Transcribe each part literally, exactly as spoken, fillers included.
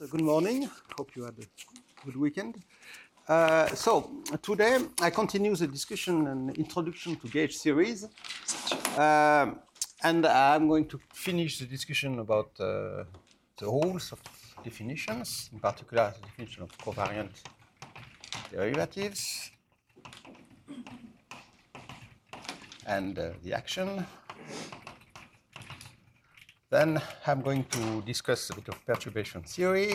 Good morning. Hope you had a good weekend. Uh, so today I continue the discussion and introduction to gauge theories. Um, and I'm going to finish the discussion about uh, the rules of definitions, in particular the definition of covariant derivatives and uh, the action. Then I'm going to discuss a bit of perturbation theory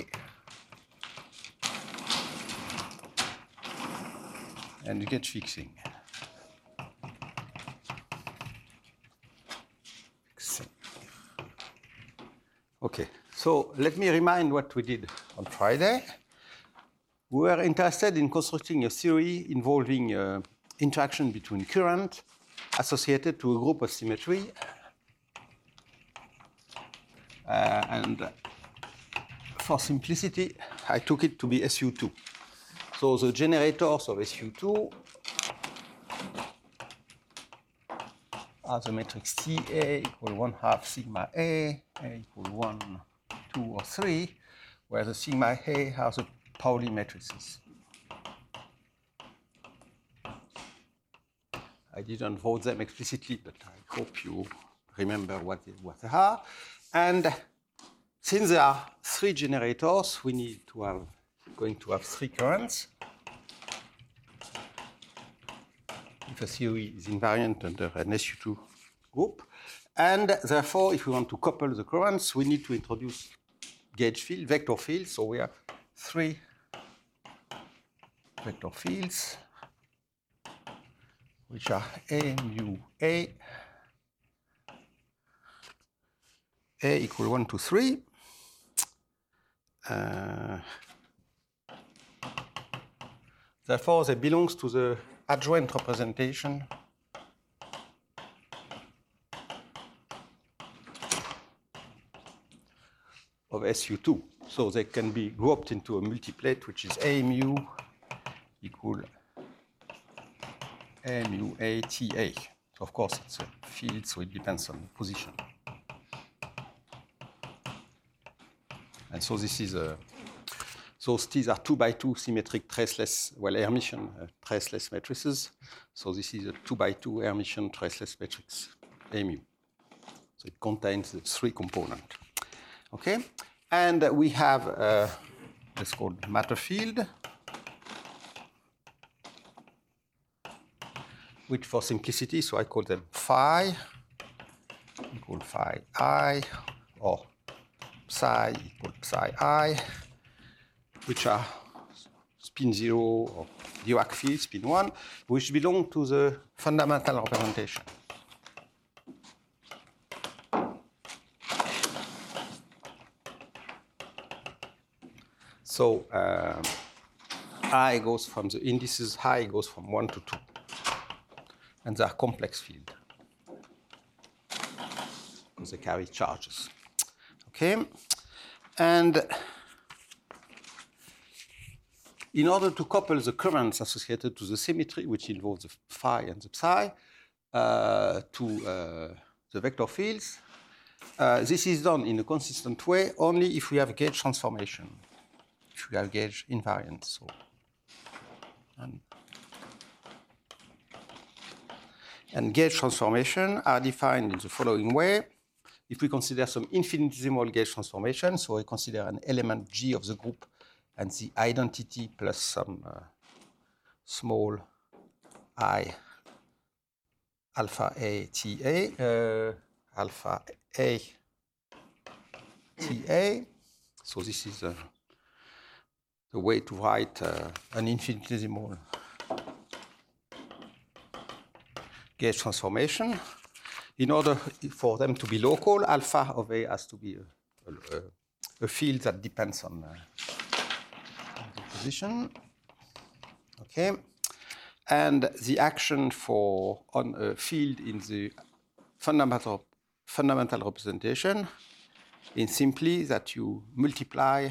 and gauge fixing. Okay, so let me remind what we did on Friday. We were interested in constructing a theory involving uh, interaction between current associated to a group of symmetry. Uh, and for simplicity, I took it to be S U two. So the generators of S U two are the matrix T A equal one half sigma A, A equal one, two, or three, where the sigma A are the Pauli matrices. I didn't vote them explicitly, but I hope you remember what they, what they are. And since there are three generators, we need to have going to have three currents. If a theory is invariant under an S U two group. And therefore, if we want to couple the currents, we need to introduce gauge field, vector fields. So we have three vector fields, which are A mu A, A equal one to three. Uh, therefore, they belong to the adjoint representation of S U two. So they can be grouped into a multiplate, which is A mu equal A mu A T A. Of course, it's a field, so it depends on position. And so this is a, those T's are two by two symmetric traceless, well, Hermitian uh, traceless matrices. So this is a two by two Hermitian traceless matrix, A mu. So it contains the three components. Okay, and uh, we have uh, what's called matter field, which for simplicity, so I call them phi equal phi I, or psi equal psi I, which are spin zero or Dirac field, spin one, which belong to the fundamental representation. So uh, I goes from the indices, I goes from one to two. And they are complex field because they carry charges. Okay, and in order to couple the currents associated to the symmetry, which involves the phi and the psi, uh, to uh, the vector fields, uh, this is done in a consistent way only if we have gauge transformation, if we have gauge invariance. So, and, and gauge transformation are defined in the following way. If we consider some infinitesimal gauge transformation, so we consider an element G of the group and the identity plus some uh, small I alpha A T A, uh, alpha A T A. So this is uh, the way to write uh, an infinitesimal gauge transformation. In order for them to be local, alpha of A has to be a, a, a field that depends on uh, the position. Okay, and the action for on a field in the fundamental fundamental representation is simply that you multiply.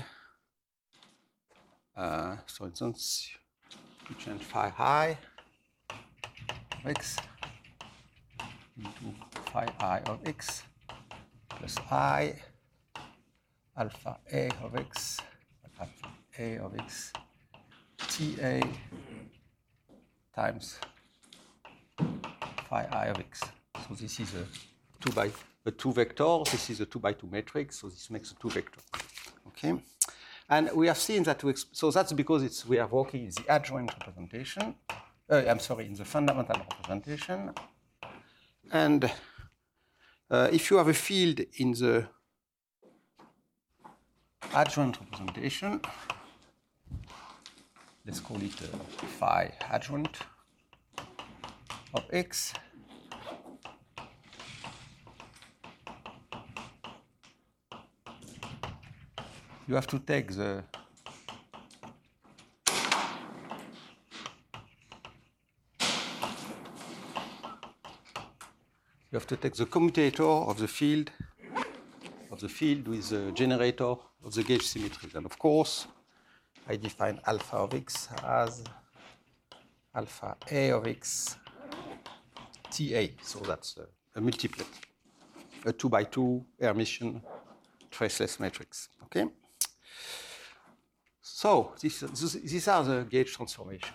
Uh, so, for instance, you change phi I of x into phi I of x plus I alpha A of x A of x T A times phi I of x. So this is a two by a two vector. This is a two by two matrix. So this makes a two vector. Okay, and we have seen that. We so that's because it's we are working in the adjoint representation. Uh, I'm sorry, in the fundamental representation. And uh, if you have a field in the adjoint representation, let's call it uh, phi adjoint of x. You have to take the you have to take the commutator of the field of the field with the generator of the gauge symmetries. And of course, I define alpha of x as alpha A of x T A. So that's a, a multiplet, a two by two Hermitian traceless matrix. Okay. So this, this, these are the gauge transformations.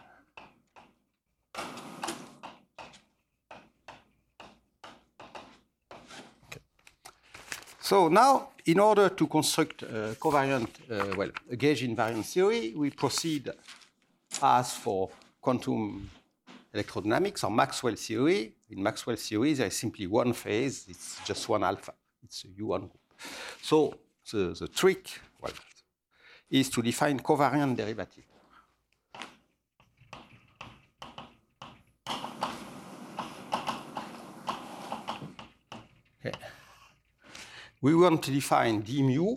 Okay. So now, in order to construct a covariant, uh, well, a gauge invariant theory, we proceed as for quantum electrodynamics or Maxwell theory. In Maxwell theory, there is simply one phase. It's just one alpha. It's a U one group. So the, the trick, well, is to define covariant derivative. Okay. We want to define d mu,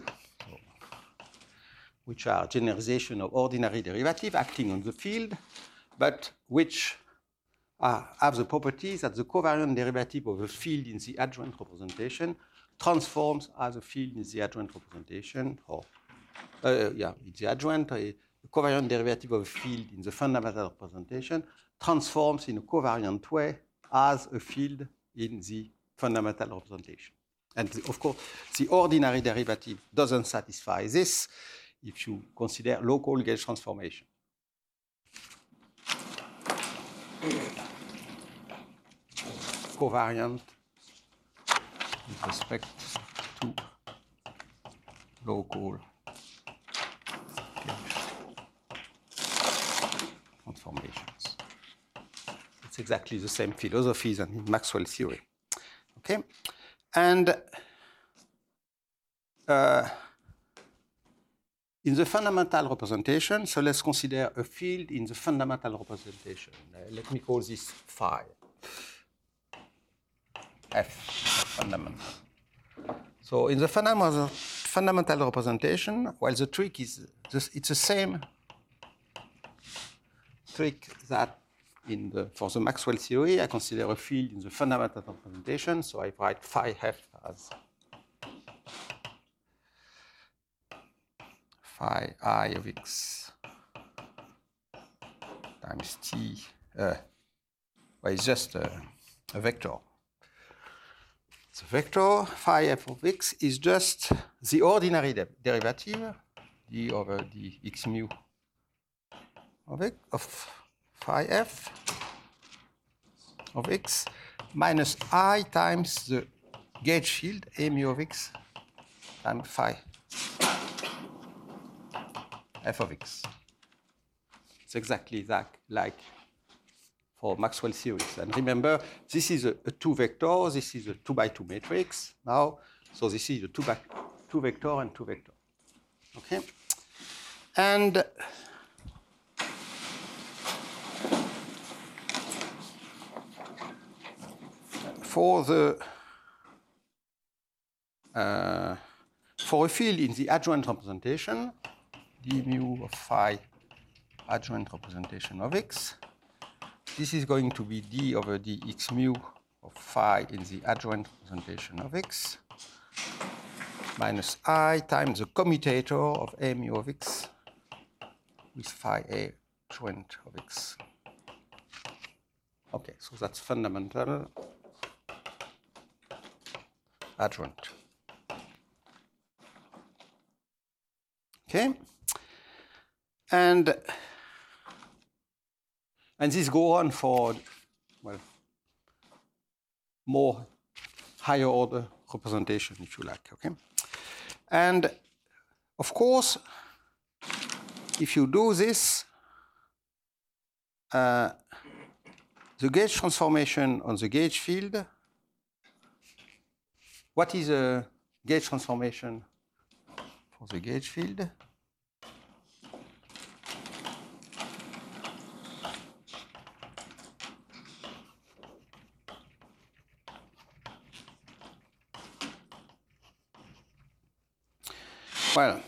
which are generalization of ordinary derivative acting on the field, but which are, have the property that the covariant derivative of a field in the adjoint representation transforms as a field in the adjoint representation, or Uh, yeah, it's the adjoint, uh, the covariant derivative of a field in the fundamental representation transforms in a covariant way as a field in the fundamental representation. And the, of course, the ordinary derivative doesn't satisfy this if you consider local gauge transformation. Covariant with respect to local transformations. It's exactly the same philosophy than in Maxwell theory. Okay, and uh, in the fundamental representation, so let's consider a field in the fundamental representation. Uh, let me call this phi. F fundamental. So in the fundamental fundamental representation, well, the trick is this, it's the same trick that in the, for the Maxwell theory, I consider a field in the fundamental representation, so I write phi f as phi I of x times t. Uh, well, it's just a, a vector. The vector phi f of x is just the ordinary de derivative, d over d x mu of, x, of phi f of x minus I times the gauge field a mu of x times phi f of x. It's exactly that, like for Maxwell theories. And remember, this is a, a two vector, this is a two by two matrix now. So this is a two by two vector and two vector. Okay? And for the uh, for a field in the adjoint representation, d mu of phi adjoint representation of x, this is going to be d over dx mu of phi in the adjoint representation of x minus I times the commutator of a mu of x with phi a adjoint of x. Okay, so that's fundamental adjoint. Okay, And, and this go on for, well, more higher order representation, if you like, okay? And of course, if you do this, uh, the gauge transformation on the gauge field, what is a gauge transformation for the gauge field? Well,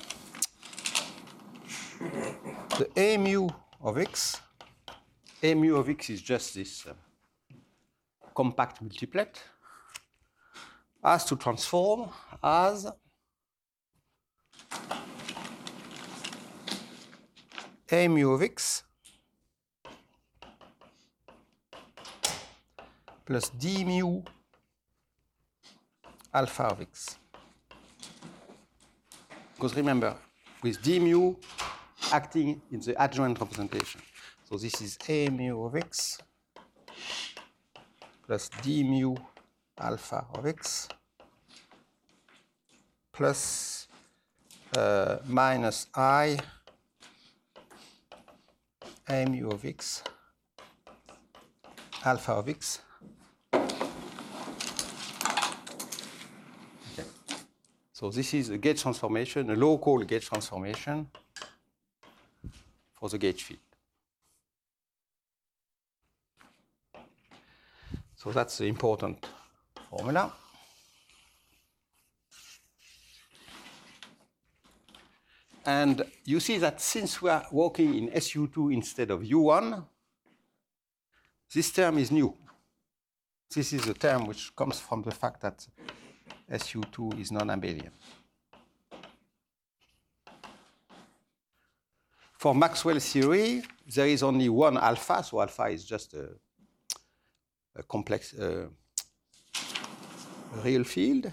the A mu of x, A mu of x is just this uh, compact multiplet, has to transform as A mu of x plus d mu alpha of x. Because remember, with d mu acting in the adjoint representation. So this is A mu of x plus d mu alpha of x plus uh, minus I A mu of x alpha of x. Okay. So this is a gauge transformation, a local gauge transformation for the gauge field. So that's the important formula. And you see that since we are working in S U two instead of U one, this term is new. This is a term which comes from the fact that S U two is non-abelian. For Maxwell's theory, there is only one alpha, so alpha is just a, a complex uh, real field.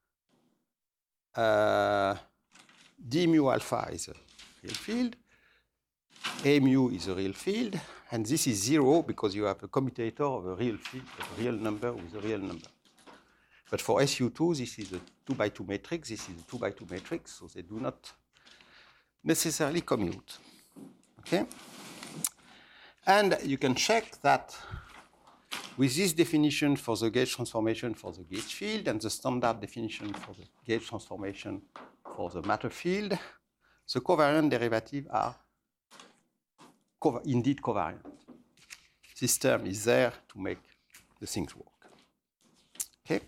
Uh, d mu alpha is a real field. A mu is a real field. And this is zero because you have a commutator of a real field, a real number with a real number. But for S U two, this is a two by two matrix. This is a two by two matrix, so they do not necessarily commute. Okay? And you can check that with this definition for the gauge transformation for the gauge field and the standard definition for the gauge transformation for the matter field, the covariant derivatives are co indeed covariant. This term is there to make the things work. Okay?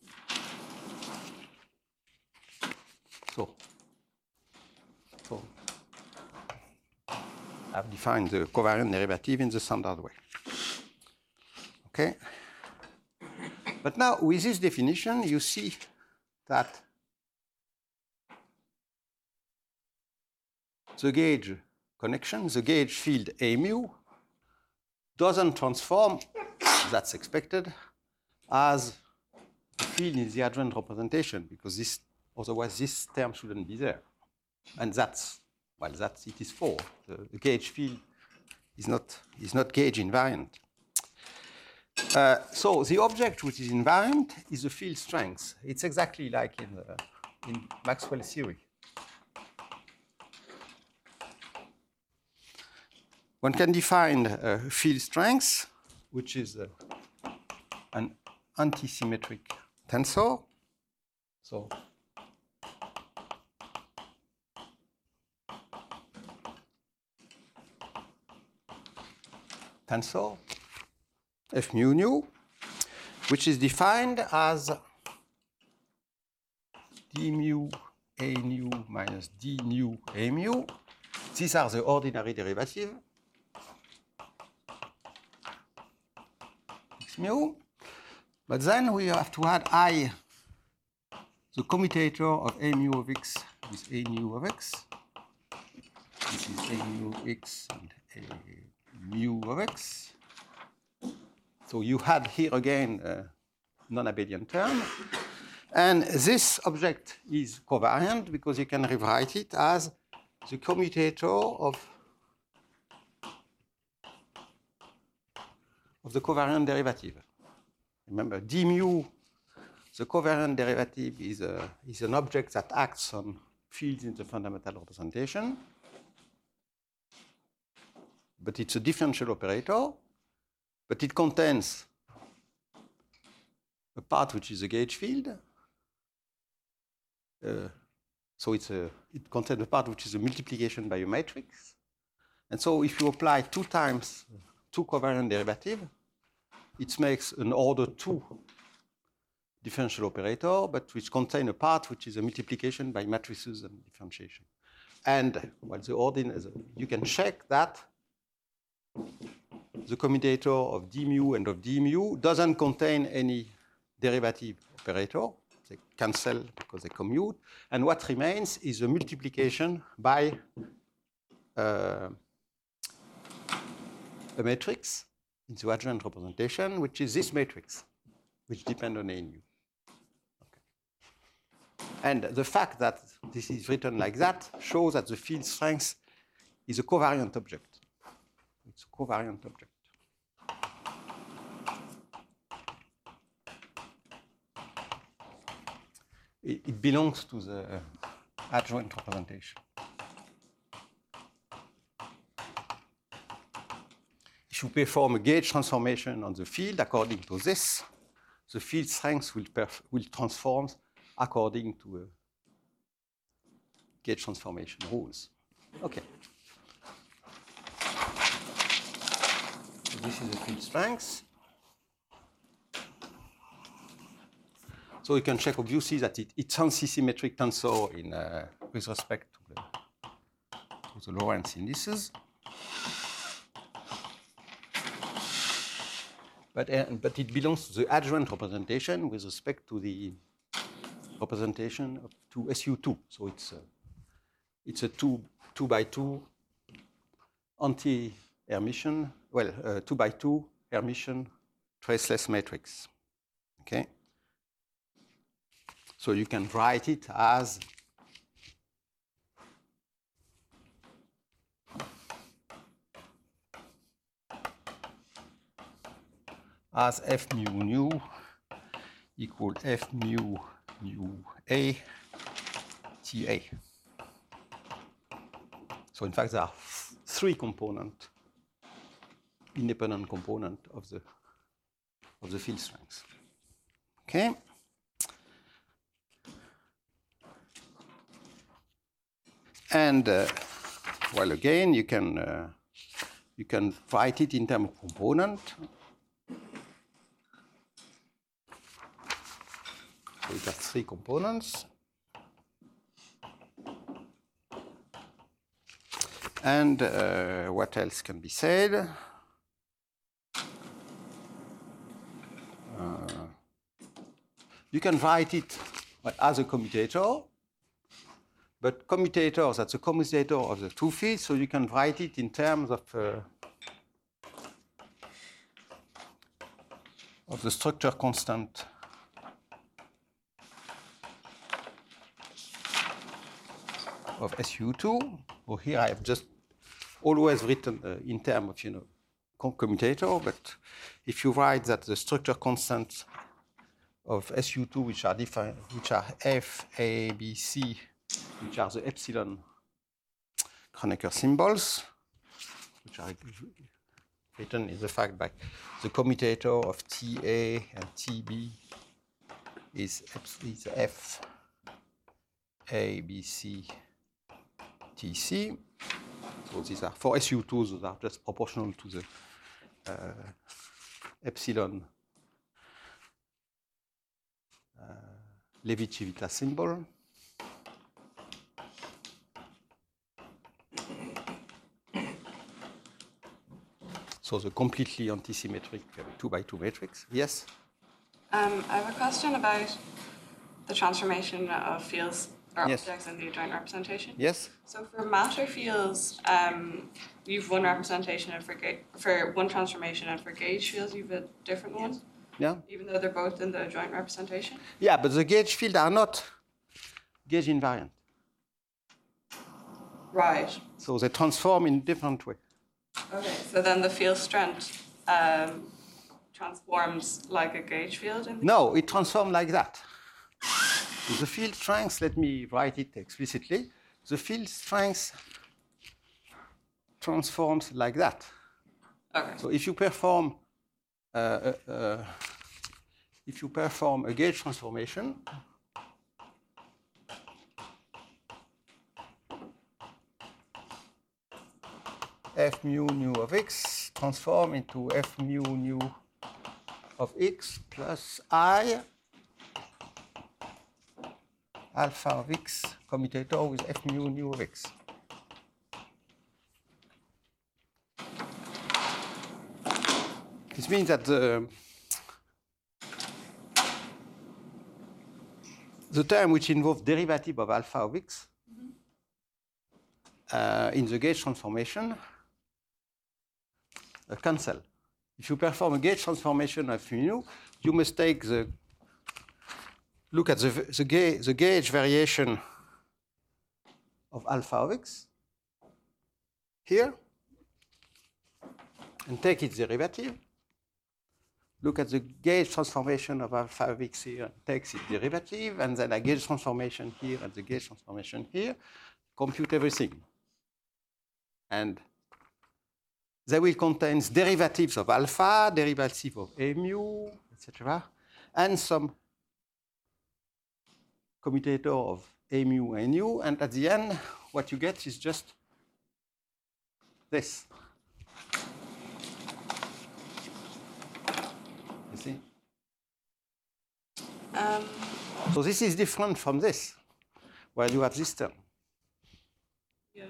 So, so I've defined the covariant derivative in the standard way. Okay? But now, with this definition, you see that the gauge connection, the gauge field A mu, doesn't transform, that's expected, as the field in the adjoint representation, because this, otherwise this term shouldn't be there. And that's, well, that's, it is four. The, the gauge field is not, is not gauge invariant. Uh, so the object which is invariant is the field strength. It's exactly like in, the, in Maxwell's theory. One can define a field strength, which is a, an antisymmetric tensor. So tensor F mu nu, which is defined as d mu A nu minus d nu A mu. These are the ordinary derivatives. Mu, but then we have to add I, the commutator of A mu of x with A nu of x. This is A mu of x and A mu of x. So you had here again a non-abelian term. And this object is covariant because you can rewrite it as the commutator of of the covariant derivative. Remember, d mu, the covariant derivative is, a, is an object that acts on fields in the fundamental representation. But it's a differential operator, but it contains a part which is a gauge field. Uh, so it's a, it contains a part which is a multiplication by a matrix. And so if you apply two times two covariant derivative, it makes an order two differential operator, but which contains a part which is a multiplication by matrices and differentiation. And well, the ordinate, you can check that the commutator of d mu and of d mu doesn't contain any derivative operator. They cancel because they commute. And what remains is a multiplication by uh, a matrix in the adjoint representation, which is this matrix, which depends on A nu. Okay. And the fact that this is written like that shows that the field strength is a covariant object. It's a covariant object. It, it belongs to the adjoint representation. If you perform a gauge transformation on the field according to this, the field strength will, will transform according to a gauge transformation rules. Okay. This is the field strength. So you can check obviously that it, it's anti-symmetric tensor in, uh, with respect to the, to the Lorentz indices. But, uh, but it belongs to the adjoint representation with respect to the representation of to S U two. So it's a, it's a two, two by two anti-Hermitian, well, uh, two by two Hermitian traceless matrix. Okay? So you can write it as as F mu nu equal F mu nu A T A. So in fact, there are three components, independent component of the of the field strength. Okay. And uh, well, again, you can uh, you can write it in terms of component. So it has three components. And uh, what else can be said? Uh, you can write it as a commutator, but commutator, that's a commutator of the two fields, so you can write it in terms of, uh, of the structure constant of S U two. Or here I have just always written uh, in terms of, you know, commutator, but if you write that the structure constants of S U two, which are defined, which are F, A, B, C, which are the epsilon Kronecker symbols, which are written in the fact by the commutator of T A and T B is, is F, A, B, C, T C. So these are, for S U two, those are just proportional to the uh, epsilon uh, Levi-Civita symbol. So the completely antisymmetric uh, two by two matrix. Yes? Um, I have a question about the transformation of fields or Yes. objects in the adjoint representation. Yes? So for matter fields, um, you've one representation, and for ga- for one transformation, and for gauge fields, you've a different one. Yeah? Even though they're both in the adjoint representation. Yeah, but the gauge fields are not gauge invariant. Right. So they transform in different way. Okay. So then the field strength um, transforms like a gauge field? In the No, it transforms like that. The field strength, let me write it explicitly. The field strength transforms like that. Okay. So if you perform uh, uh, uh, if you perform a gauge transformation, f mu nu of x transform into f mu nu of x plus I alpha of x commutator with f mu nu of x. This means that the, the term which involves derivative of alpha of x mm-hmm. uh, in the gauge transformation uh, cancel. If you perform a gauge transformation of mu, you must take the look at the, the, gauge, the gauge variation of alpha of x here and take its derivative. Look at the gauge transformation of alpha of x here, takes its derivative, and then a gauge transformation here and the gauge transformation here, compute everything. And they will contain derivatives of alpha, derivatives of a mu, et cetera, and some commutator of a mu and nu, and at the end, what you get is just this. You see? Um, so this is different from this, where you have this term. Yeah.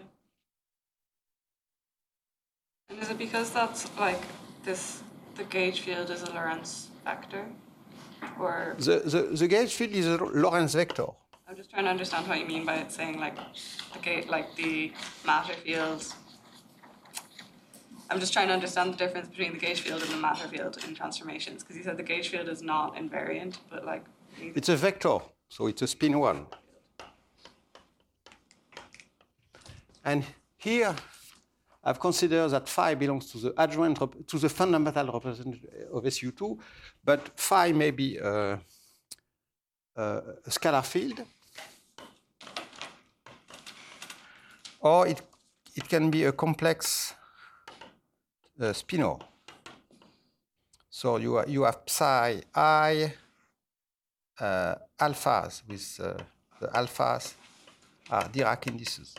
And is it because that's like this, the gauge field is a Lorentz vector? Or the, the, the gauge field is a Lorentz vector. I'm just trying to understand what you mean by it saying like the gauge, like the matter field. I'm just trying to understand the difference between the gauge field and the matter field in transformations, because you said the gauge field is not invariant, but like it's a vector, so it's a spin one. And here I've considered that phi belongs to the adjoint to the fundamental representative of S U two, but phi may be a, a scalar field, or it it can be a complex uh, spinor. So you are, you have psi I uh, alphas with uh, the alphas are Dirac indices.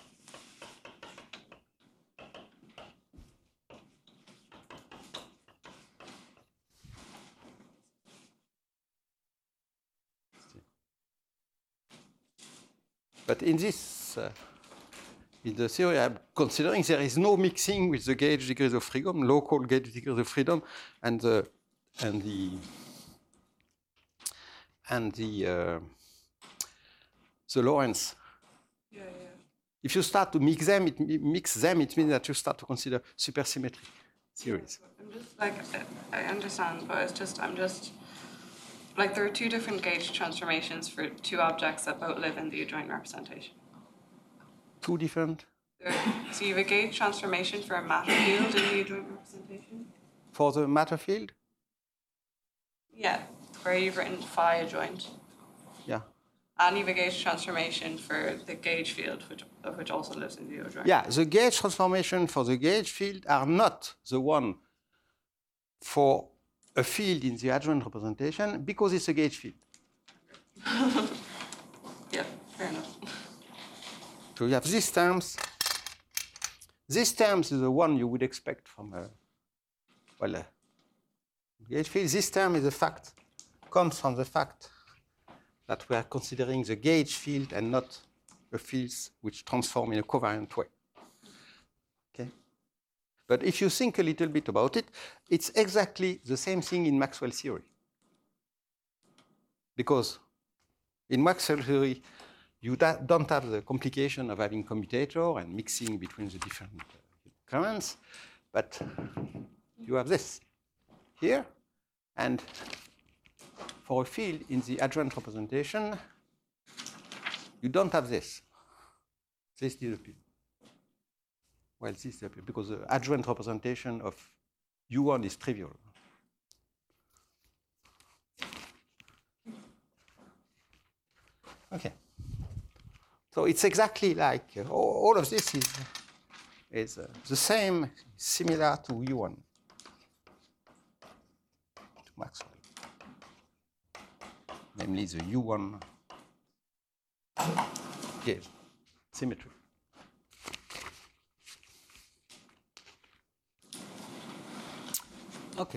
But in this, uh, in the theory I'm considering, there is no mixing with the gauge degrees of freedom, local gauge degrees of freedom, and the and the and the uh, the Lorentz. Yeah, yeah. If you start to mix them, it mix them. It means that you start to consider supersymmetric series. I'm just like I understand, but it's just I'm just. Like there are two different gauge transformations for two objects that both live in the adjoint representation. Two different? There, so you have a gauge transformation for a matter field in the adjoint representation? For the matter field? Yeah, where you've written phi adjoint. Yeah. And you have a gauge transformation for the gauge field, which, which also lives in the adjoint. Yeah, the gauge transformation for the gauge field are not the one for a field in the adjoint representation because it's a gauge field. Yeah, fair enough. So you have these terms. These terms is the one you would expect from a, well, a gauge field. This term is a fact, comes from the fact that we are considering the gauge field and not the fields which transform in a covariant way. Okay? But if you think a little bit about it, it's exactly the same thing in Maxwell theory. Because in Maxwell theory, you don't have the complication of having commutator and mixing between the different currents, but you have this here. And for a field in the adjoint representation, you don't have this. This disappears. Well, this disappears because the adjoint representation of U one is trivial. Okay. So it's exactly like uh, all, all of this is, is uh, the same, similar to U one, to Maxwell, namely the U one gauge symmetry. Okay.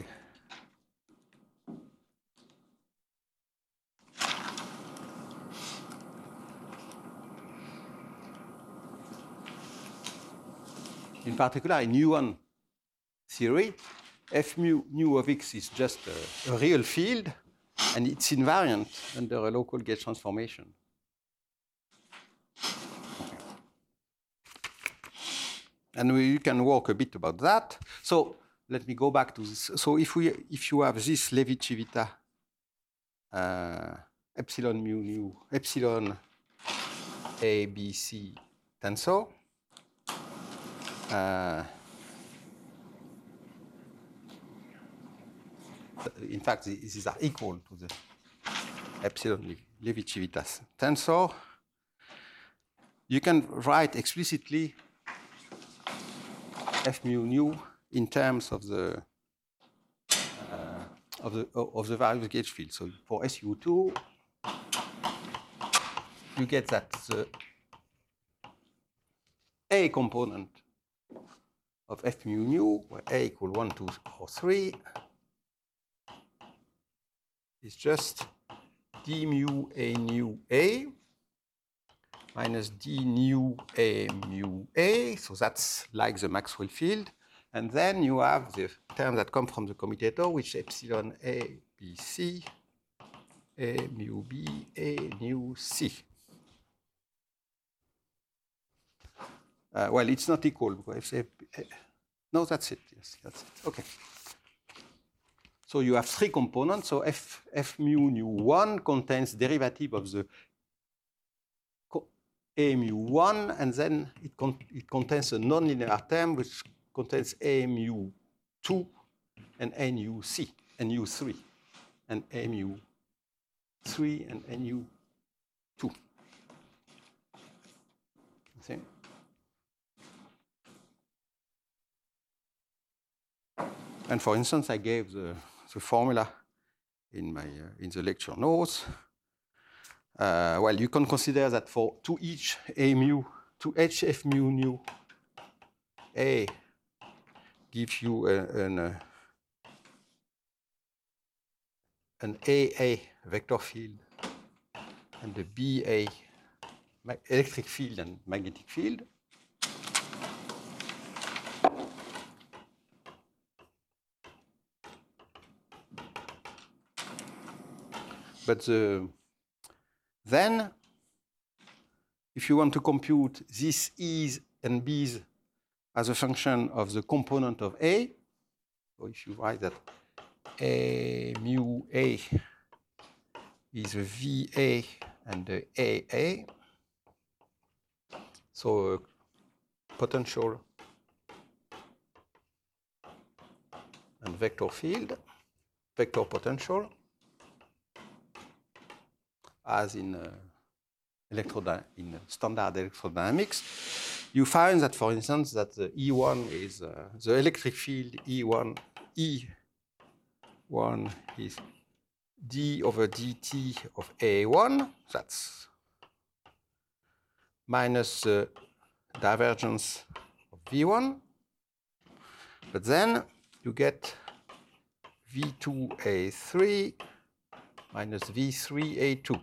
In particular, in U one theory, F mu, mu of x is just a, a real field, and it's invariant under a local gauge transformation. And we can work a bit about that. So let me go back to this. So if we, if you have this Levi-Civita uh, epsilon mu nu epsilon A B C tensor, uh, in fact, these are equal to the epsilon Levi-Civita tensor. You can write explicitly F mu nu in terms of the uh, of the of the various gauge fields. So for S U two, you get that the A component of F mu nu, where A equal one, two, or three, is just d mu A nu A minus d nu A mu A. So that's like the Maxwell field. And then you have the terms that come from the commutator, which epsilon A B C, A mu B, A mu C. Uh, well, it's not equal because if uh, no, that's it. Yes, that's it. Okay. So you have three components. So F F mu nu one contains derivative of the A mu one, and then it, con it contains a nonlinear term which contains A mu two and A nu C, and nu three, and A mu three and A nu two. See? And for instance, I gave the, the formula in my uh, in the lecture notes. Uh, well, you can consider that for to each A mu, to each F mu nu A gives you a, an, uh, an A A vector field and a B A electric field and magnetic field. But the, then, if you want to compute these E's and B's as a function of the component of A, so if you write that A mu A is a V A and a A A, so a potential and vector field, vector potential, as in uh, electrody in standard electrodynamics, you find that, for instance, that the E one is uh, the electric field E one, E one is d over dt of A one, that's minus the divergence of V one, but then you get V two A three minus V three A two.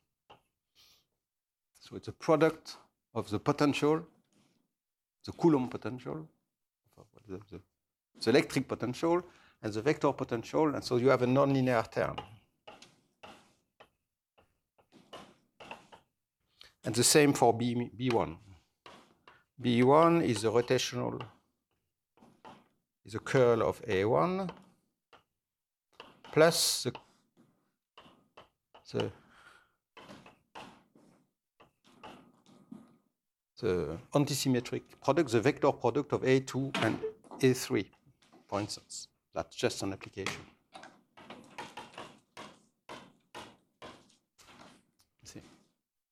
So it's a product of the potential, the Coulomb potential, the, the, the electric potential, and the vector potential, and so you have a nonlinear term. And the same for B, B1. B one is the rotational, is a curl of A one plus the, the the antisymmetric product, the vector product of A two and A three, for instance. That's just an application. See.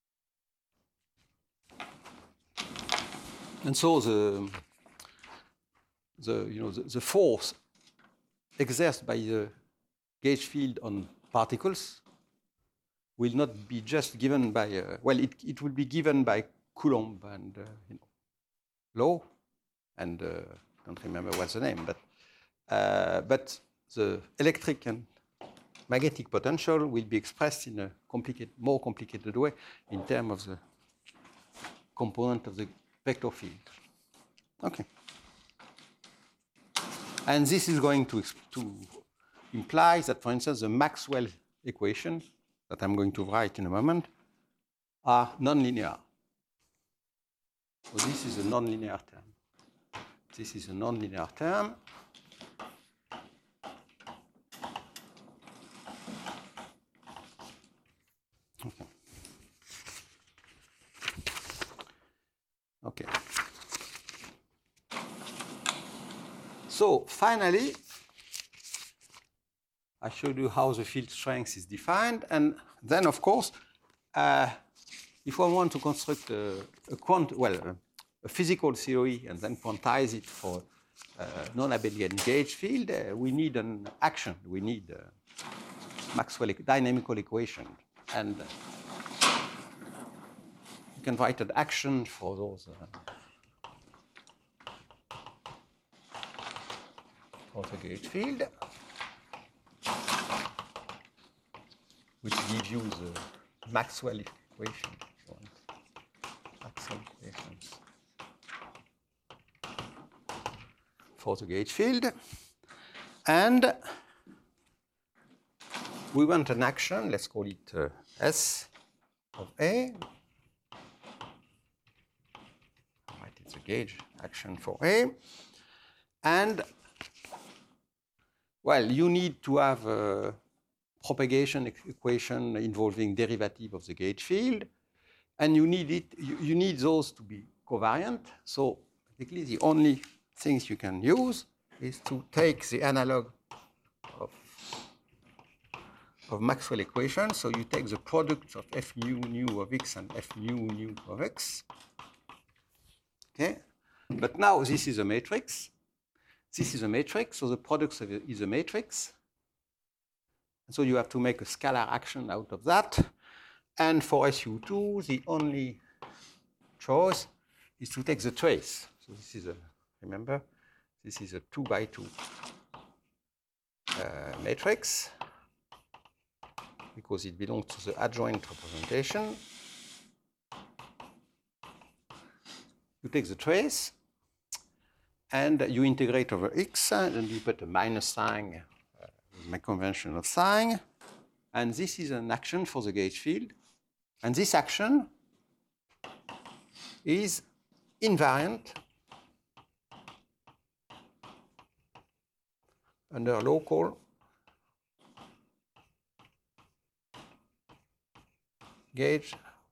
And so the, the, you know, the, the force exerted by the gauge field on particles will not be just given by, uh, well, it, it will be given by Coulomb and uh, you know, law, and uh, I don't remember what's the name, but, uh, but the electric and magnetic potential will be expressed in a complicated, more complicated way in terms of the component of the vector field. Okay. And this is going to, to imply that, for instance, the Maxwell equations that I'm going to write in a moment are nonlinear. So this is a nonlinear term. This is a nonlinear term. Okay. Okay. So finally, I showed you how the field strength is defined, and then, of course, uh, if one want to construct a, a quant, well, a, a physical theory and then quantize it for a non-abelian gauge field, uh, we need an action. We need a Maxwell dynamical equation, and uh, you can write an action for those. Uh, for the gauge field, which gives you the Maxwell equation. Maxwell equations for the gauge field. And we want an action, let's call it uh, S of A. Right, it's a gauge action for A. And well, you need to have a propagation equation involving derivative of the gauge field, and you need it. You, you need those to be covariant. So basically, the only things you can use is to take the analog of, of Maxwell equation. So you take the product of F mu nu of x and F mu nu of x. Okay, but now this is a matrix. This is a matrix, so the product of it is a matrix. And so you have to make a scalar action out of that. And for S U two, the only choice is to take the trace. So this is a, remember, this is a two by two uh, matrix because it belongs to the adjoint representation. You take the trace, and you integrate over x, and you put a minus sign, uh, with my conventional sign. And this is an action for the gauge field. And this action is invariant under local gauge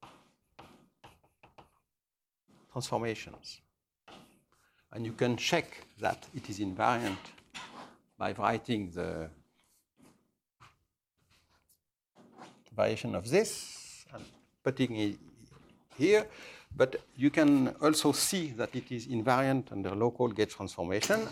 transformations. And you can check that it is invariant by writing the variation of this and putting it here. But you can also see that it is invariant under local gauge transformation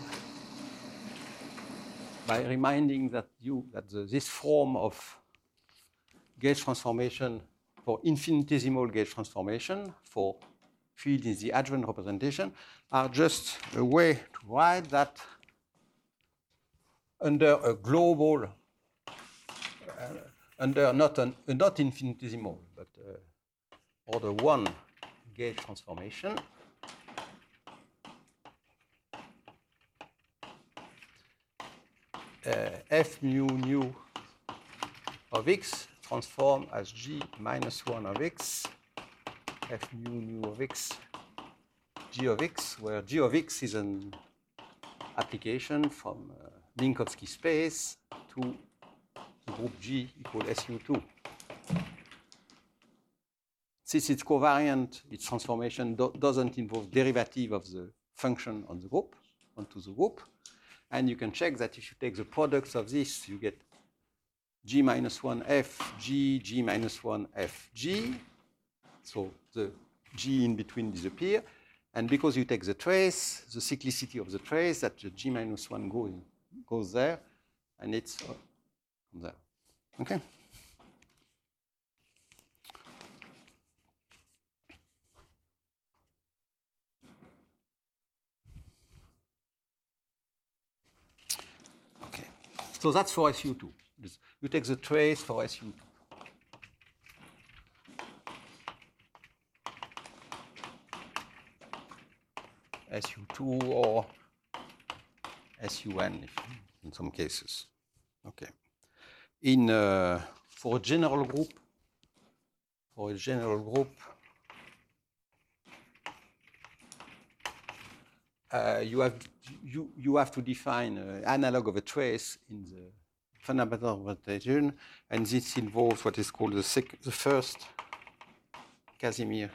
by reminding that you that the, this form of gauge transformation for infinitesimal gauge transformation for field in the adjoint representation are just a way to write that under a global, uh, under not an uh, not infinitesimal, but uh, order one gauge transformation. Uh, F mu nu of x transform as g minus one of x. F mu nu of x, g of x, where g of x is an application from uh, Minkowski space to the group G equal S U two. Since it's covariant, its transformation do doesn't involve derivative of the function on the group, onto the group. And you can check that if you take the products of this, you get G minus one F, G, G minus one F, G. So the G in between disappear. And because you take the trace, the cyclicity of the trace, that the G minus one goes, goes there, and it's uh, there. Okay? Okay. So that's for S U two. You take the trace for S U two. S U two or S U N if, in some cases. Okay. In uh, for a general group, for a general group, uh, you have you you have to define an analog of a trace in the fundamental notation, and this involves what is called the sec the first Casimir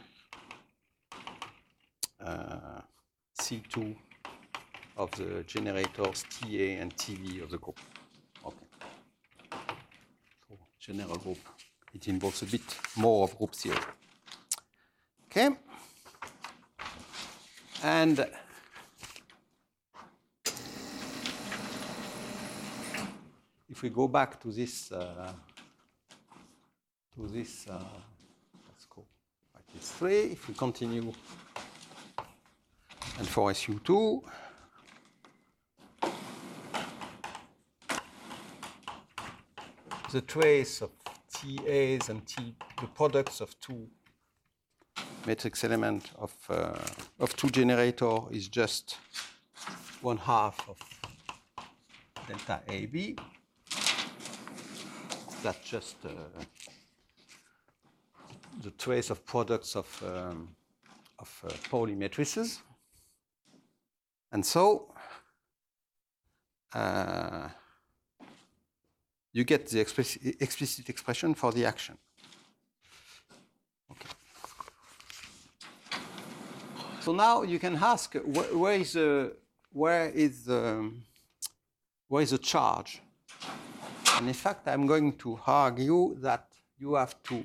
uh, C two of the generators T A and T V of the group. Okay. So general group, it involves a bit more of group theory. Okay. And if we go back to this, uh, to this, uh, let's go back to this three. If we continue, and for S U two, the trace of T A's and T, the products of two matrix element of uh, of two generator is just one half of delta A B. That's just uh, the trace of products of um, of uh, Pauli matrices, and so uh, you get the explicit, explicit expression for the action. Okay. So now you can ask wh where is the where is the where is the charge? And in fact, I'm going to argue that you have to.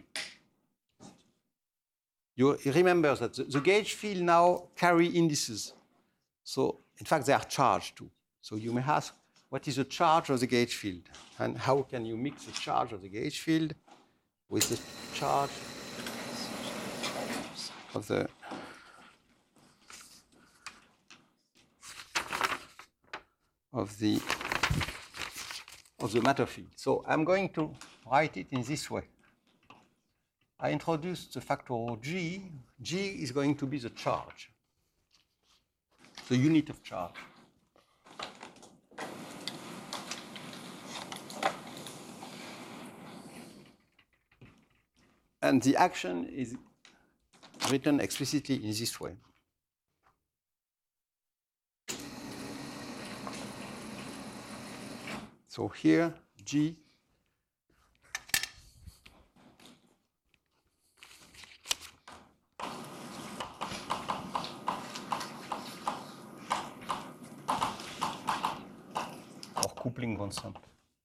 You remember that the, the gauge field now carry indices. So in fact, they are charged too. So you may ask, what is the charge of the gauge field? And how can you mix the charge of the gauge field with the charge of the of the of the matter field? So I'm going to write it in this way. I introduced the factor G. G is going to be the charge, the unit of charge. And the action is written explicitly in this way. So here, G or coupling constant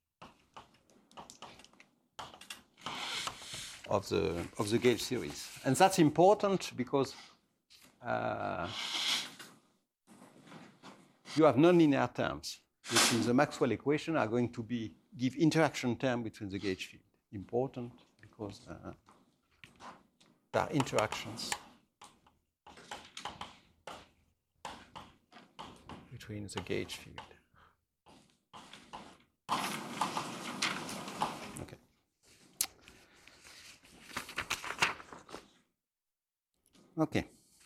of the of the gauge series, and that's important because uh, you have nonlinear terms, which in the Maxwell equation are going to be give interaction term between the gauge field. Important because uh, there are interactions between the gauge field. Okay. Okay.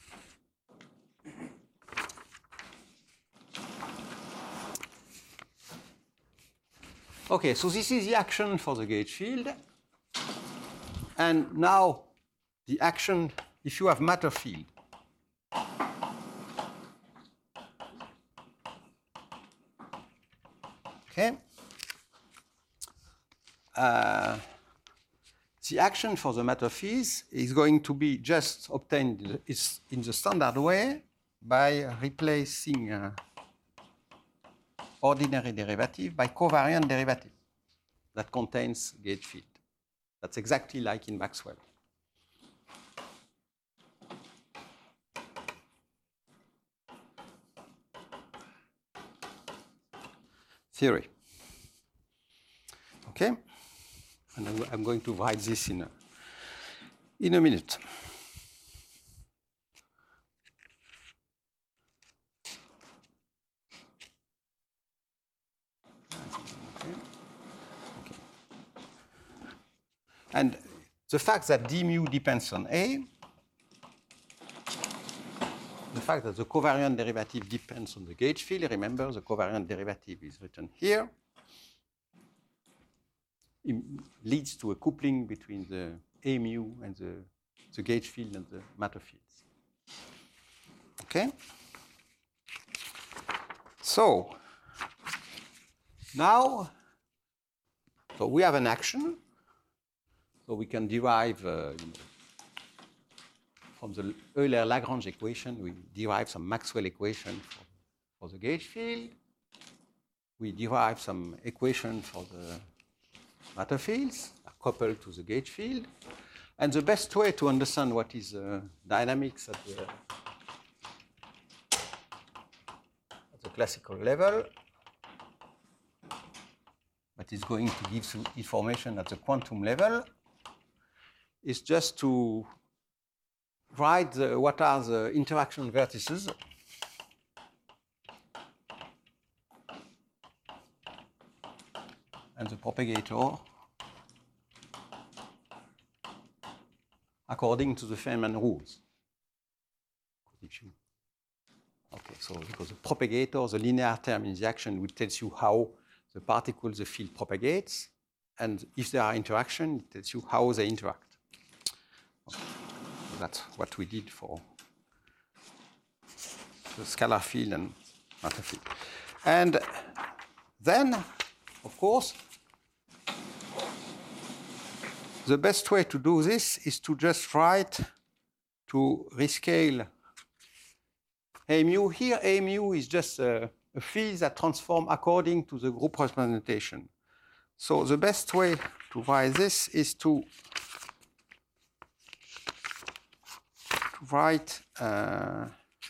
Okay, so this is the action for the gauge field. And now the action, if you have matter field, okay, uh, the action for the matter fields is going to be just obtained in the standard way by replacing uh, ordinary derivative by covariant derivative that contains gauge field. That's exactly like in Maxwell. theory. Okay? And I'm, I'm going to write this in a, in a minute. Okay. Okay. And the fact that d mu depends on A, the fact that the covariant derivative depends on the gauge field, remember the covariant derivative is written here, it leads to a coupling between the A mu and the, the gauge field and the matter fields. Okay? So, now, so we have an action, so we can derive, uh, you know, from the Euler-Lagrange equation, we derive some Maxwell equation for, for the gauge field. We derive some equation for the matter fields coupled to the gauge field. And the best way to understand what is uh, dynamics at the, at the classical level, but is going to give some information at the quantum level, is just to write the, what are the interaction vertices and the propagator according to the Feynman rules. Okay, so because the propagator, the linear term in the action, will tell you how the particle, the field propagates, and if there are interactions, it tells you how they interact. Okay. So that's what we did for the scalar field and matter field. And then, of course, the best way to do this is to just write, to rescale A mu. Here, A mu is just a, a field that transforms according to the group representation. So the best way to write this is to, to write uh,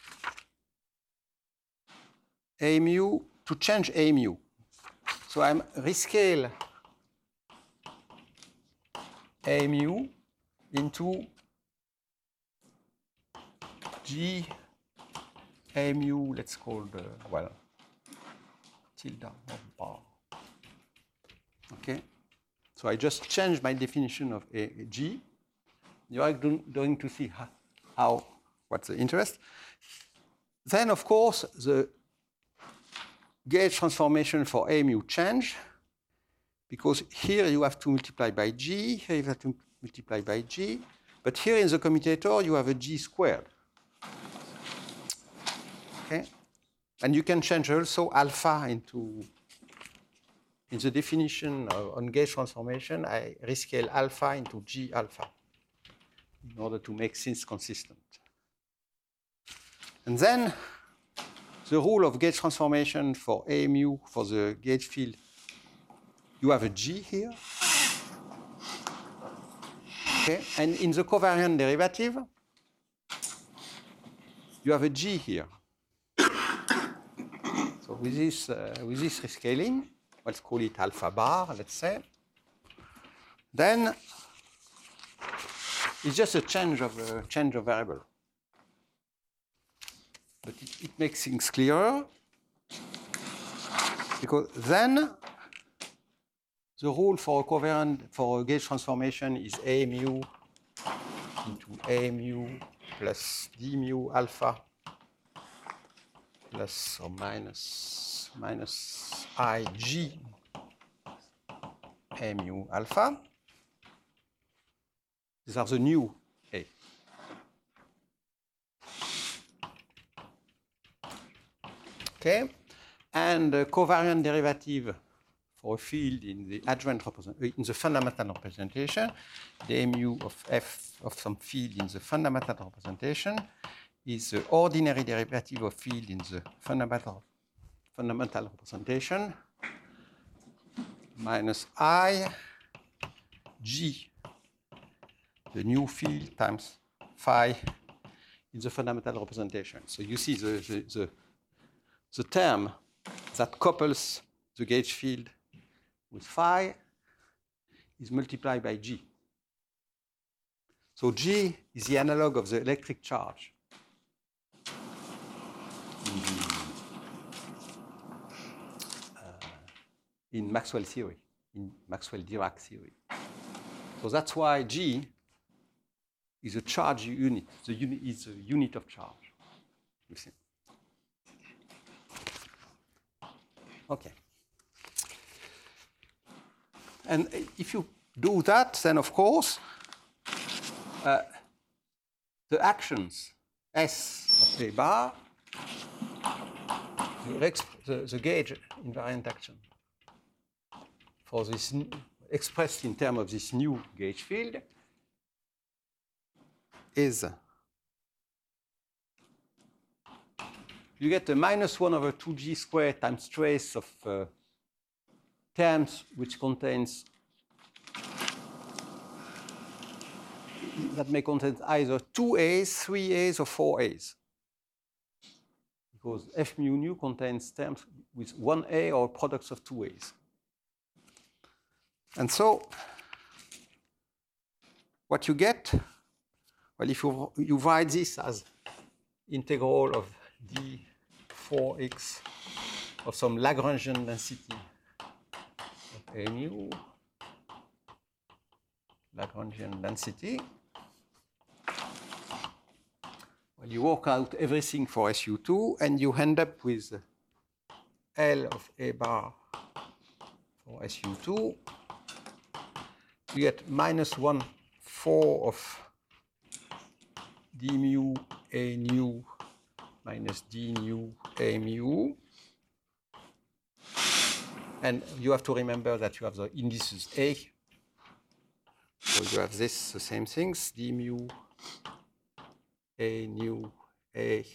A mu, to change A mu. So I'm rescale A mu into G A mu, let's call the, well, tilde of bar. Okay? So I just changed my definition of a, a G. You are going to see how, how, what's the interest. Then, of course, the gauge transformation for A mu change, because here you have to multiply by G, here you have to multiply by G, but here in the commutator you have a G squared. Okay? And you can change also alpha into, in the definition of, on gauge transformation, I rescale alpha into G alpha in order to make things consistent. And then the rule of gauge transformation for A mu for the gauge field, you have a G here. Okay? And in the covariant derivative, you have a G here. So with this, uh, with this rescaling, let's call it alpha bar, let's say. Then it's just a change of a change of variable. But it, it makes things clearer, because then the rule for a covariant, for a gauge transformation is A mu into A mu plus D mu alpha plus or minus minus I G A mu alpha. These are the new A. Okay, and the covariant derivative for a field in the adjoint represent in the fundamental representation, the A mu of f of some field in the fundamental representation is the ordinary derivative of field in the fundamental fundamental representation minus I G, the new field times phi in the fundamental representation. So you see the the, the, the term that couples the gauge field with phi is multiplied by G. So G is the analog of the electric charge in, the, uh, in Maxwell theory, in Maxwell-Dirac theory. So that's why G is a charge unit. The unit is a unit of charge. You see? Okay. And if you do that, then of course, uh, the actions S of A bar, the, the, the gauge invariant action for this expressed in terms of this new gauge field is you get a minus one over two G squared times trace of uh, terms which contains that may contain either two A's, three A's, or four A's. Because F mu nu contains terms with one A or products of two A's. And so what you get, well, if you, you write this as integral of d four x of some Lagrangian density of A mu, Lagrangian density, well, you work out everything for S U two, and you end up with L of A bar for S U two. You get minus one four of d mu A nu minus d nu A mu. And you have to remember that you have the indices A. So you have this, the same things, d mu A nu A,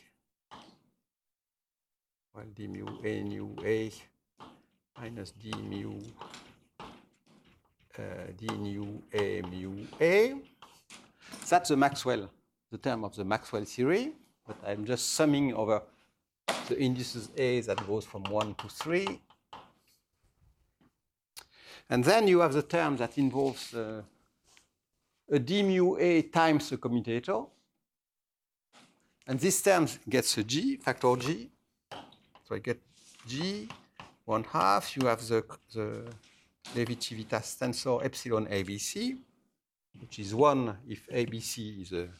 well, d mu A nu A minus d mu uh, d nu A mu A. That's the Maxwell, the term of the Maxwell theory, but I'm just summing over the indices A that goes from one to three. And then you have the term that involves uh, a d mu A times the commutator. And this term gets a G, factor G. So I get G, one half. You have the, the Levi-Civitas tensor epsilon A B C, which is one if A B C is a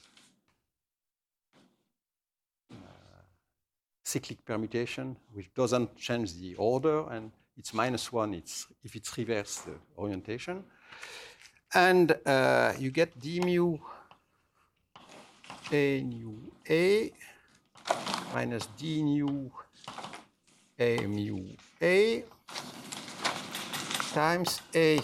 uh, cyclic permutation, which doesn't change the order, and it's minus one it's, if it's reverse the orientation. And uh, you get d mu A nu A minus d nu A mu A times A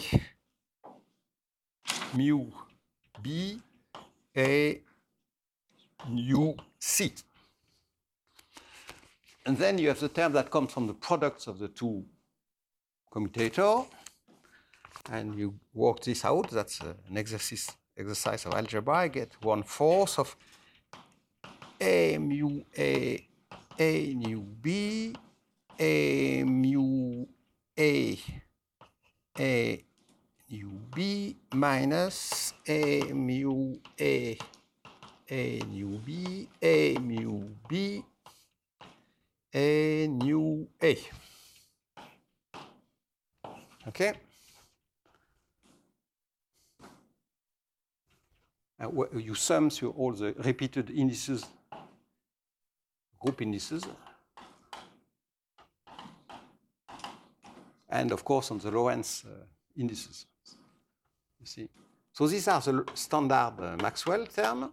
mu B A nu C. And then you have the term that comes from the products of the two commutator, and you work this out. That's uh, an exercise exercise of algebra. I get one fourth of A mu A A nu B A mu A A nu B minus A mu A A nu B A mu B A nu A. Okay? Uh, you sum through all the repeated indices, group indices, and of course on the Lorentz uh, indices. You see, so these are the standard uh, Maxwell terms,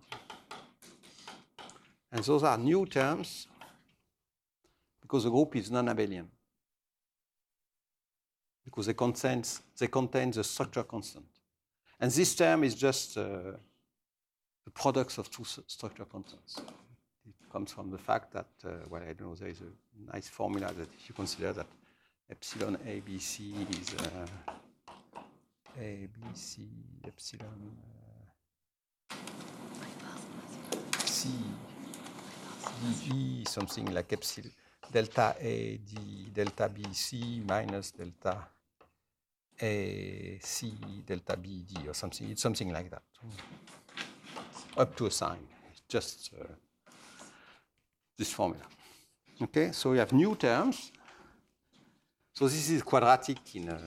and those are new terms because the group is non-abelian, because they contain they contain the structure constant, and this term is just uh, the products of two structure constants. It comes from the fact that, uh, well, I don't know, there is a nice formula that if you consider that epsilon A B C is uh, A B C epsilon uh, C D E, something like epsilon, delta A D delta B C minus delta A C delta B D or something. It's something like that. Up to a sign. It's just uh, this formula. Okay, so we have new terms. So this is quadratic in a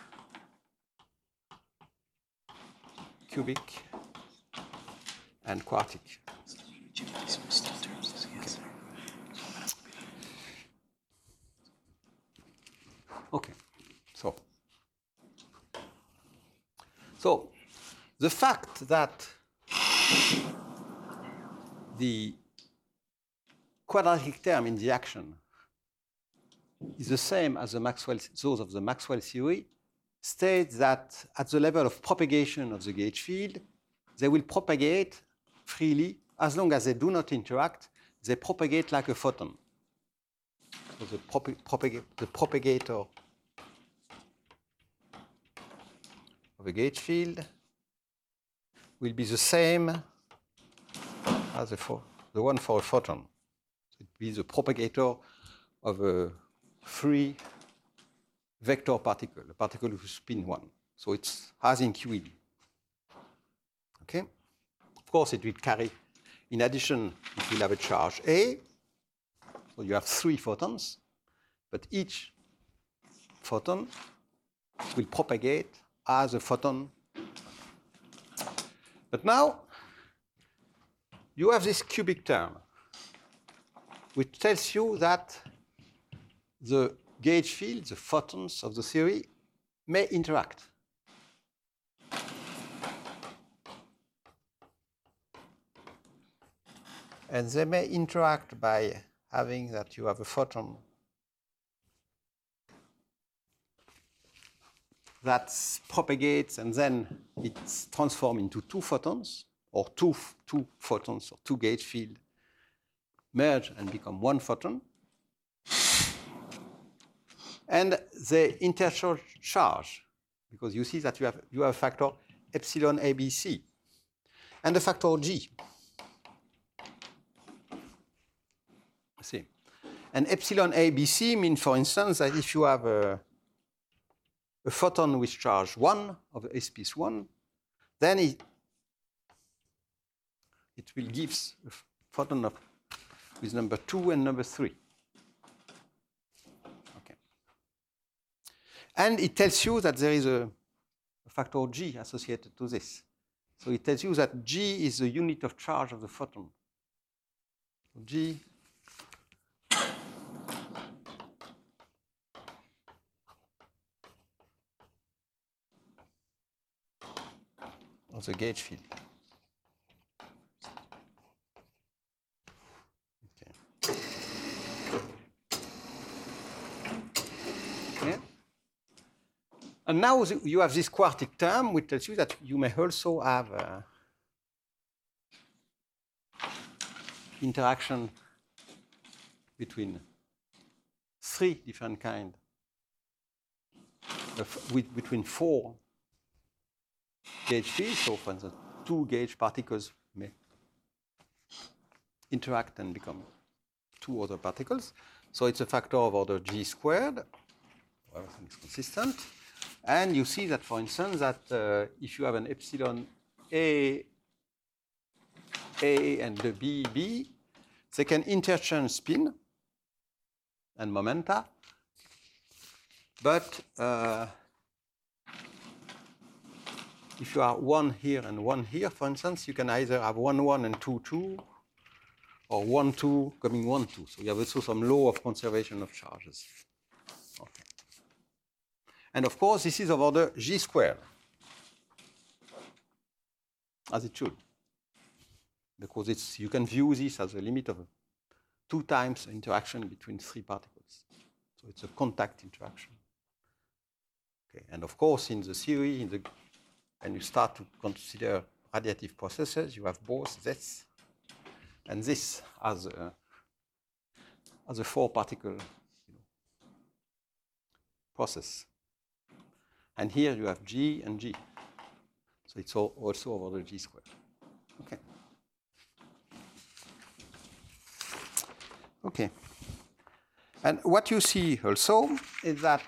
cubic and quartic. Okay, so so the fact that the quadratic term in the action is the same as the Maxwell, those of the Maxwell theory states that at the level of propagation of the gauge field, they will propagate freely as long as they do not interact. They propagate like a photon. So the, prop propag the propagator of a gauge field will be the same as a the one for a photon. So it will be the propagator of a free vector particle, a particle with spin one. So it's as in Q E D. Okay? Of course, it will carry, in addition, it will have a charge A. So you have three photons, but each photon will propagate as a photon. But now, you have this cubic term, which tells you that the gauge field, the photons of the theory, may interact. And they may interact by having that you have a photon that propagates and then it's transformed into two photons, or two, two photons, or two gauge field merge and become one photon. And they interchange, because you see that you have, you have a factor epsilon A B C and a factor G. See. And epsilon A B C means, for instance, that if you have a, a photon with charge one of the S-piece one, then it, it will give a photon of, with number two and number three. Okay. And it tells you that there is a, a factor G associated to this. So it tells you that G is the unit of charge of the photon. So G of the gauge field. Okay. Yeah. And now you have this quartic term, which tells you that you may also have uh, interaction between three different kinds, of, with, between four gauge fields. So, for instance, two gauge particles may interact and become two other particles. So it's a factor of order G squared. Everything is consistent. And you see that, for instance, that uh, if you have an epsilon A, A and the B, B, they can interchange spin and momenta. But uh, if you are one here and one here, for instance, you can either have one, one and two, two, or one, two coming one, two. So you have also some law of conservation of charges. Okay. And of course, this is of order G squared, as it should, because it's, you can view this as a limit of two times interaction between three particles. So it's a contact interaction. Okay. And of course, in the theory, in the and you start to consider radiative processes, you have both this and this as a, as a four-particle you know, process. And here you have G and G. So it's all, also over the G squared. Okay. Okay. And what you see also is that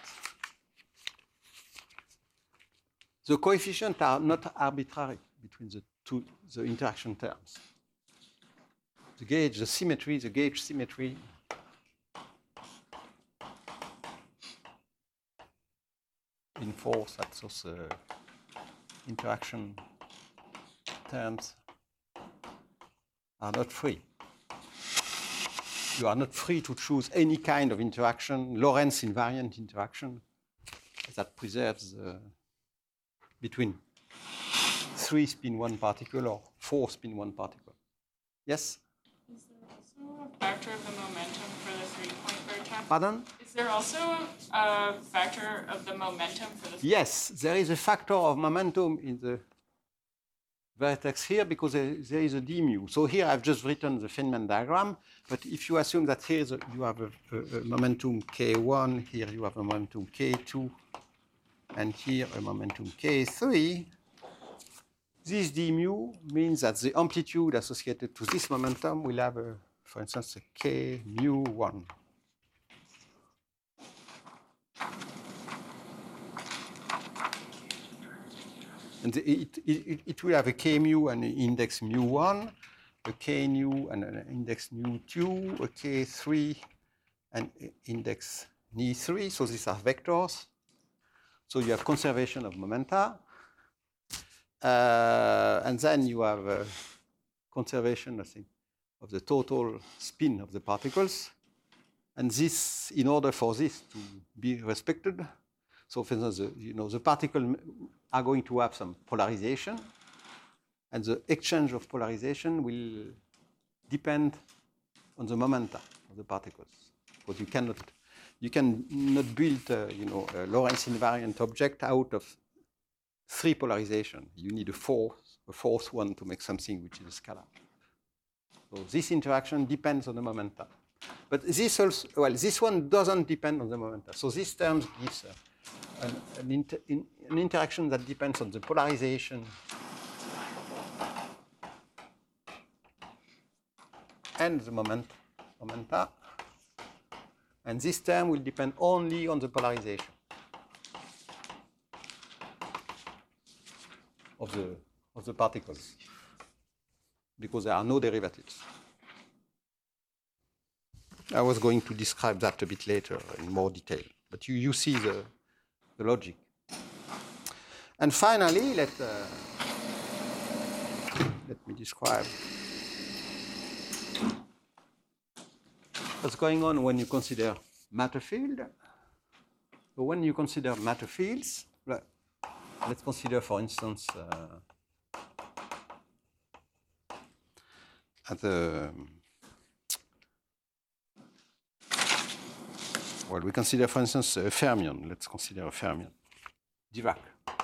the coefficients are not arbitrary between the two the interaction terms. The gauge, the symmetry, the gauge symmetry enforce that those uh, interaction terms are not free. You are not free to choose any kind of interaction, Lorentz invariant interaction, that preserves uh, between three spin one particle or four spin one particle. Yes? Is there also a factor of the momentum for the three-point vertex? Pardon? Is there also a factor of the momentum for the? Yes, there is a factor of momentum in the vertex here because there, there is a d mu. So here I've just written the Feynman diagram, but if you assume that here the, you have a, a, a momentum k one, here you have a momentum k two, and here a momentum k three, this d mu means that the amplitude associated to this momentum will have, a, for instance, a k mu one. And it, it, it will have a k mu and an index mu one, a k nu and an index nu two, a k three and index ni three. So these are vectors. So you have conservation of momenta. Uh, and then you have uh, conservation, I think, of the total spin of the particles. And this, in order for this to be respected, so for instance, the, you know, the particles are going to have some polarization, and the exchange of polarization will depend on the momenta of the particles. Because you cannot, you cannot build, uh, you know, a Lorentz invariant object out of three polarization. You need a fourth, a fourth one to make something which is a scalar. So this interaction depends on the momenta. But this also, well, this one doesn't depend on the momenta. So this term gives uh, an, an, inter, in, an interaction that depends on the polarization and the moment, momenta. And this term will depend only on the polarization of the, of the particles, because there are no derivatives. I was going to describe that a bit later in more detail, but you, you see the, the logic. And finally, let, uh, let me describe what's going on when you consider matter field. So when you consider matter fields, let's consider, for instance, uh, at the well, we consider, for instance, a fermion. Let's consider a fermion, Dirac.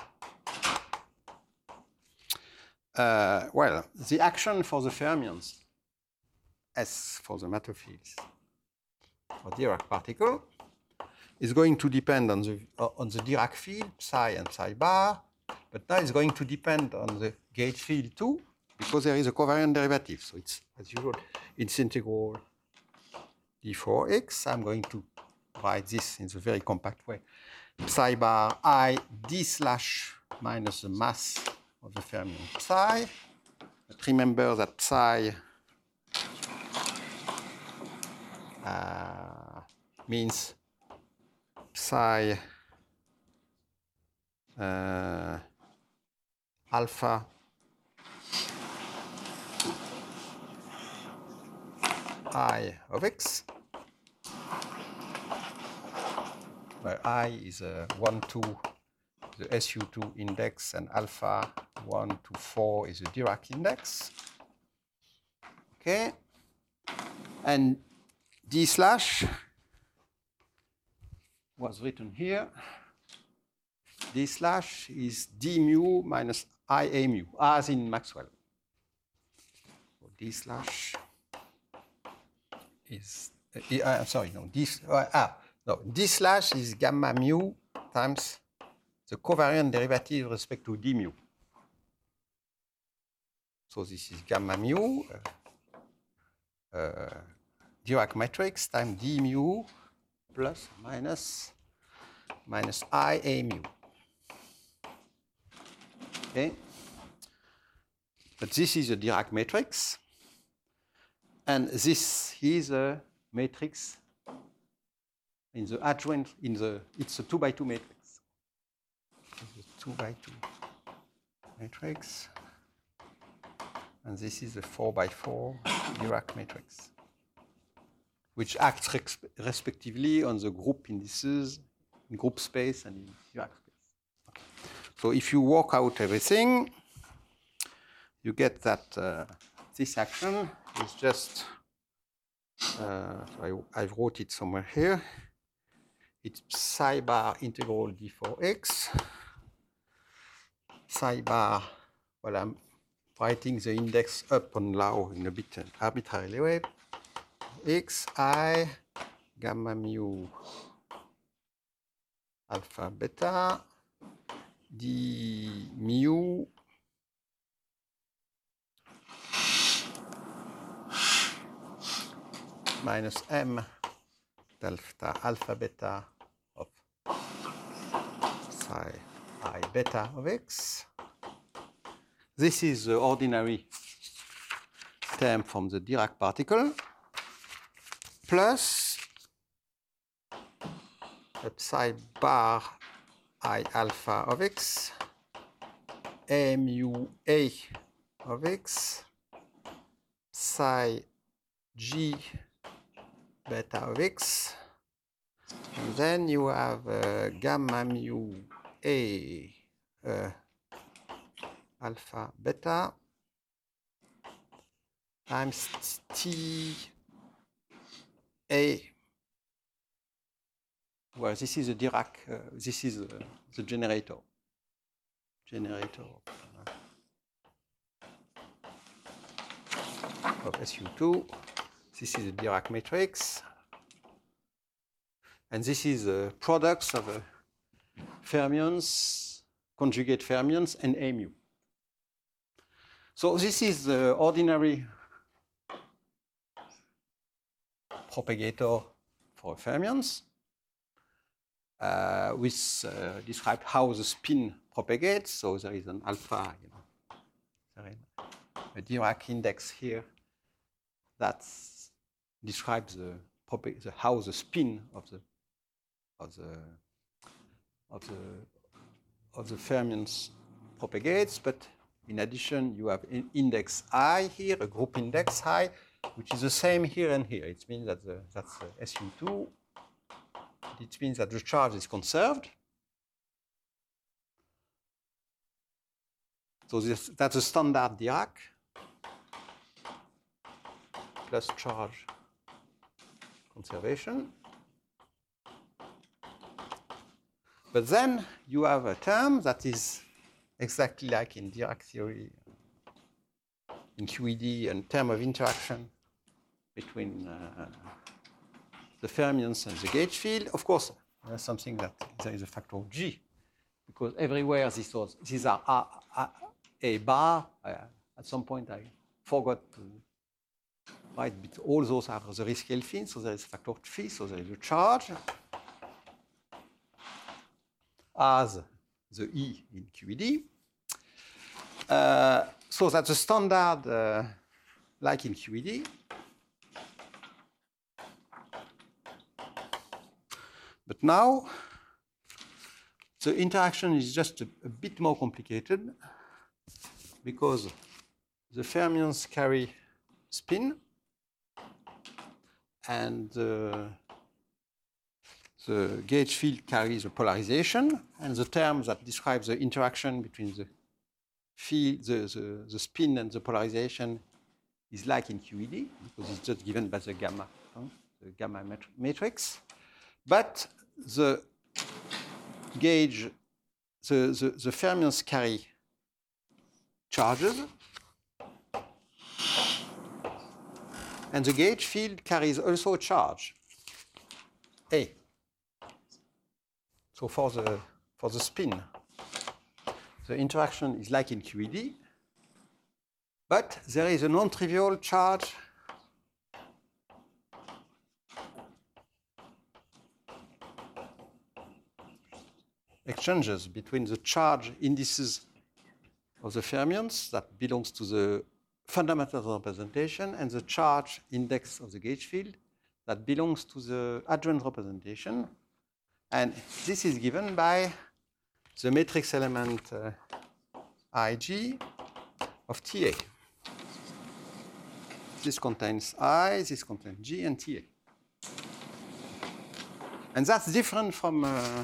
Uh, well, the action for the fermions, S for the matter fields, for Dirac particle, is going to depend on the uh, on the Dirac field, psi and psi bar, but now it's going to depend on the gauge field too, because there is a covariant derivative. So it's, as usual, it's integral d four x. I'm going to write this in a very compact way. Psi bar I d slash minus the mass of the fermion psi. But remember that psi uh, means psi uh, alpha I of x, where I is a one, two, the S U two index, and alpha one to four is a Dirac index. Okay, and d slash was written here. D slash is d mu minus I a mu, as in Maxwell. So d slash is, uh, uh, sorry, no, d, uh, ah, no, d slash is gamma mu times the covariant derivative with respect to d mu. So this is gamma mu, uh, uh, Dirac matrix times d mu plus minus minus I A mu. Okay? But this is a Dirac matrix. And this is a matrix in the adjoint, in the, it's a two by two matrix. It's a two by two matrix. And this is a four by four Dirac matrix, which acts res respectively on the group indices in group space and in Dirac space. Okay. So if you work out everything, you get that uh, this action is just, uh, so I, I wrote it somewhere here. It's psi bar integral d four x. Psi bar, well, I'm writing the index up and low in a bit arbitrarily way. X, I, gamma mu, alpha, beta, d mu, minus m delta alpha beta of psi I beta of x. This is the ordinary term from the Dirac particle plus a psi bar I alpha of x, a mu a of x, psi g beta of x, and then you have uh, gamma mu a uh, alpha beta times t a, well, this is a Dirac, uh, this is uh, the generator, generator uh, of S U two. This is a Dirac matrix. And this is the products of uh, fermions, conjugate fermions, and A mu. So this is the ordinary propagator for fermions, uh, which uh, describe how the spin propagates. So there is an alpha, you know, there is a Dirac index here that describes the, the how the spin of the of the of the of the fermions propagates. But in addition, you have an index I here, a group index I, which is the same here and here. It means that the, that's the S U two. It means that the charge is conserved. So this, that's a standard Dirac plus charge conservation. But then you have a term that is exactly like in Dirac theory, in Q E D, a term of interaction between uh, the fermions and the gauge field. Of course, there's something that there is a factor of G, because everywhere these are, these are a, a, a bar. Uh, at some point, I forgot to write, but all those are the rescale fields, so there is a factor of phi, so there is a charge as the E in Q E D. Uh, so that's the standard, uh, like in Q E D. But now, the interaction is just a, a bit more complicated, because the fermions carry spin, and uh, the gauge field carries a polarization, and the term that describes the interaction between the field, the, the, the spin and the polarization is like in Q E D, because it's just given by the gamma, huh? the gamma mat matrix. But the gauge, the, the, the fermions carry charges, and the gauge field carries also a charge, A. So for the, for the spin, the interaction is like in Q E D, but there is a non-trivial charge exchanges between the charge indices of the fermions that belongs to the fundamental representation and the charge index of the gauge field that belongs to the adjoint representation. And this is given by the matrix element uh, Ig of T A. This contains I, this contains G, and T A. And that's different from uh,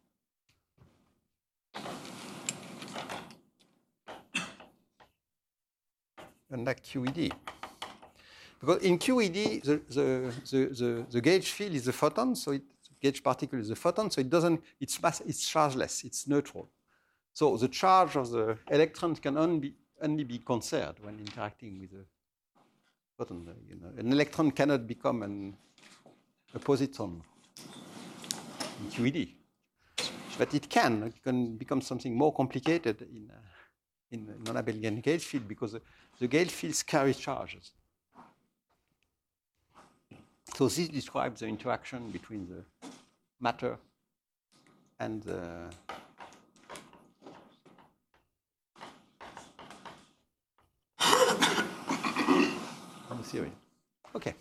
like Q E D. Because in Q E D, the, the, the, the, the gauge field is a photon, so it, the gauge particle is a photon, so it doesn't, it's, mass, it's chargeless, it's neutral. So the charge of the electron can only be, only be conserved when interacting with a photon. You know, an electron cannot become an, a positron in Q E D. But it can, it can become something more complicated in, uh, in the non-abelian gauge field because the, the gauge fields carry charges. So this describes the interaction between the matter and the and the theory. Okay.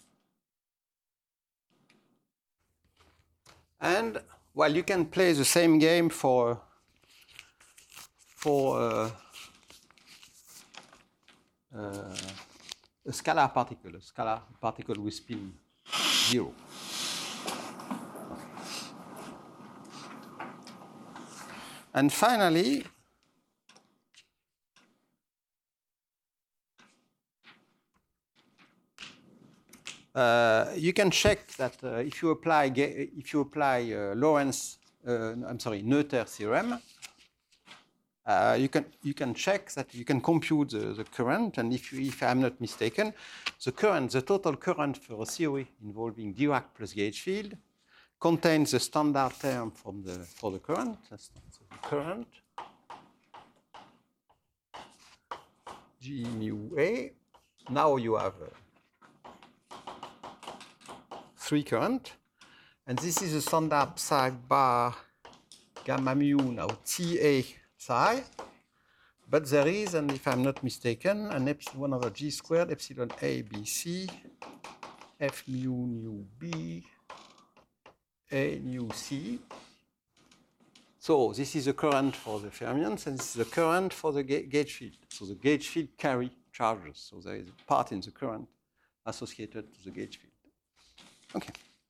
And well, you can play the same game for for uh, uh, a scalar particle, a scalar particle with spin zero. And finally, uh, you can check that uh, if you apply if you apply uh, Lorentz, uh, I'm sorry, Noether theorem. Uh, you can you can check that you can compute the, the current, and if you, if I'm not mistaken, the current, the total current for a theory involving Dirac plus gauge field contains the standard term from the for the current. That's so the current G mu A. Now you have uh, three current, and this is the standard psi bar gamma mu now T A psi, but there is, and if I'm not mistaken, an epsilon one over G squared epsilon A B C F mu nu B A nu C. So this is the current for the fermions, and this is the current for the ga gauge field. So the gauge field carry charges. So there is a part in the current associated to the gauge field. Okay.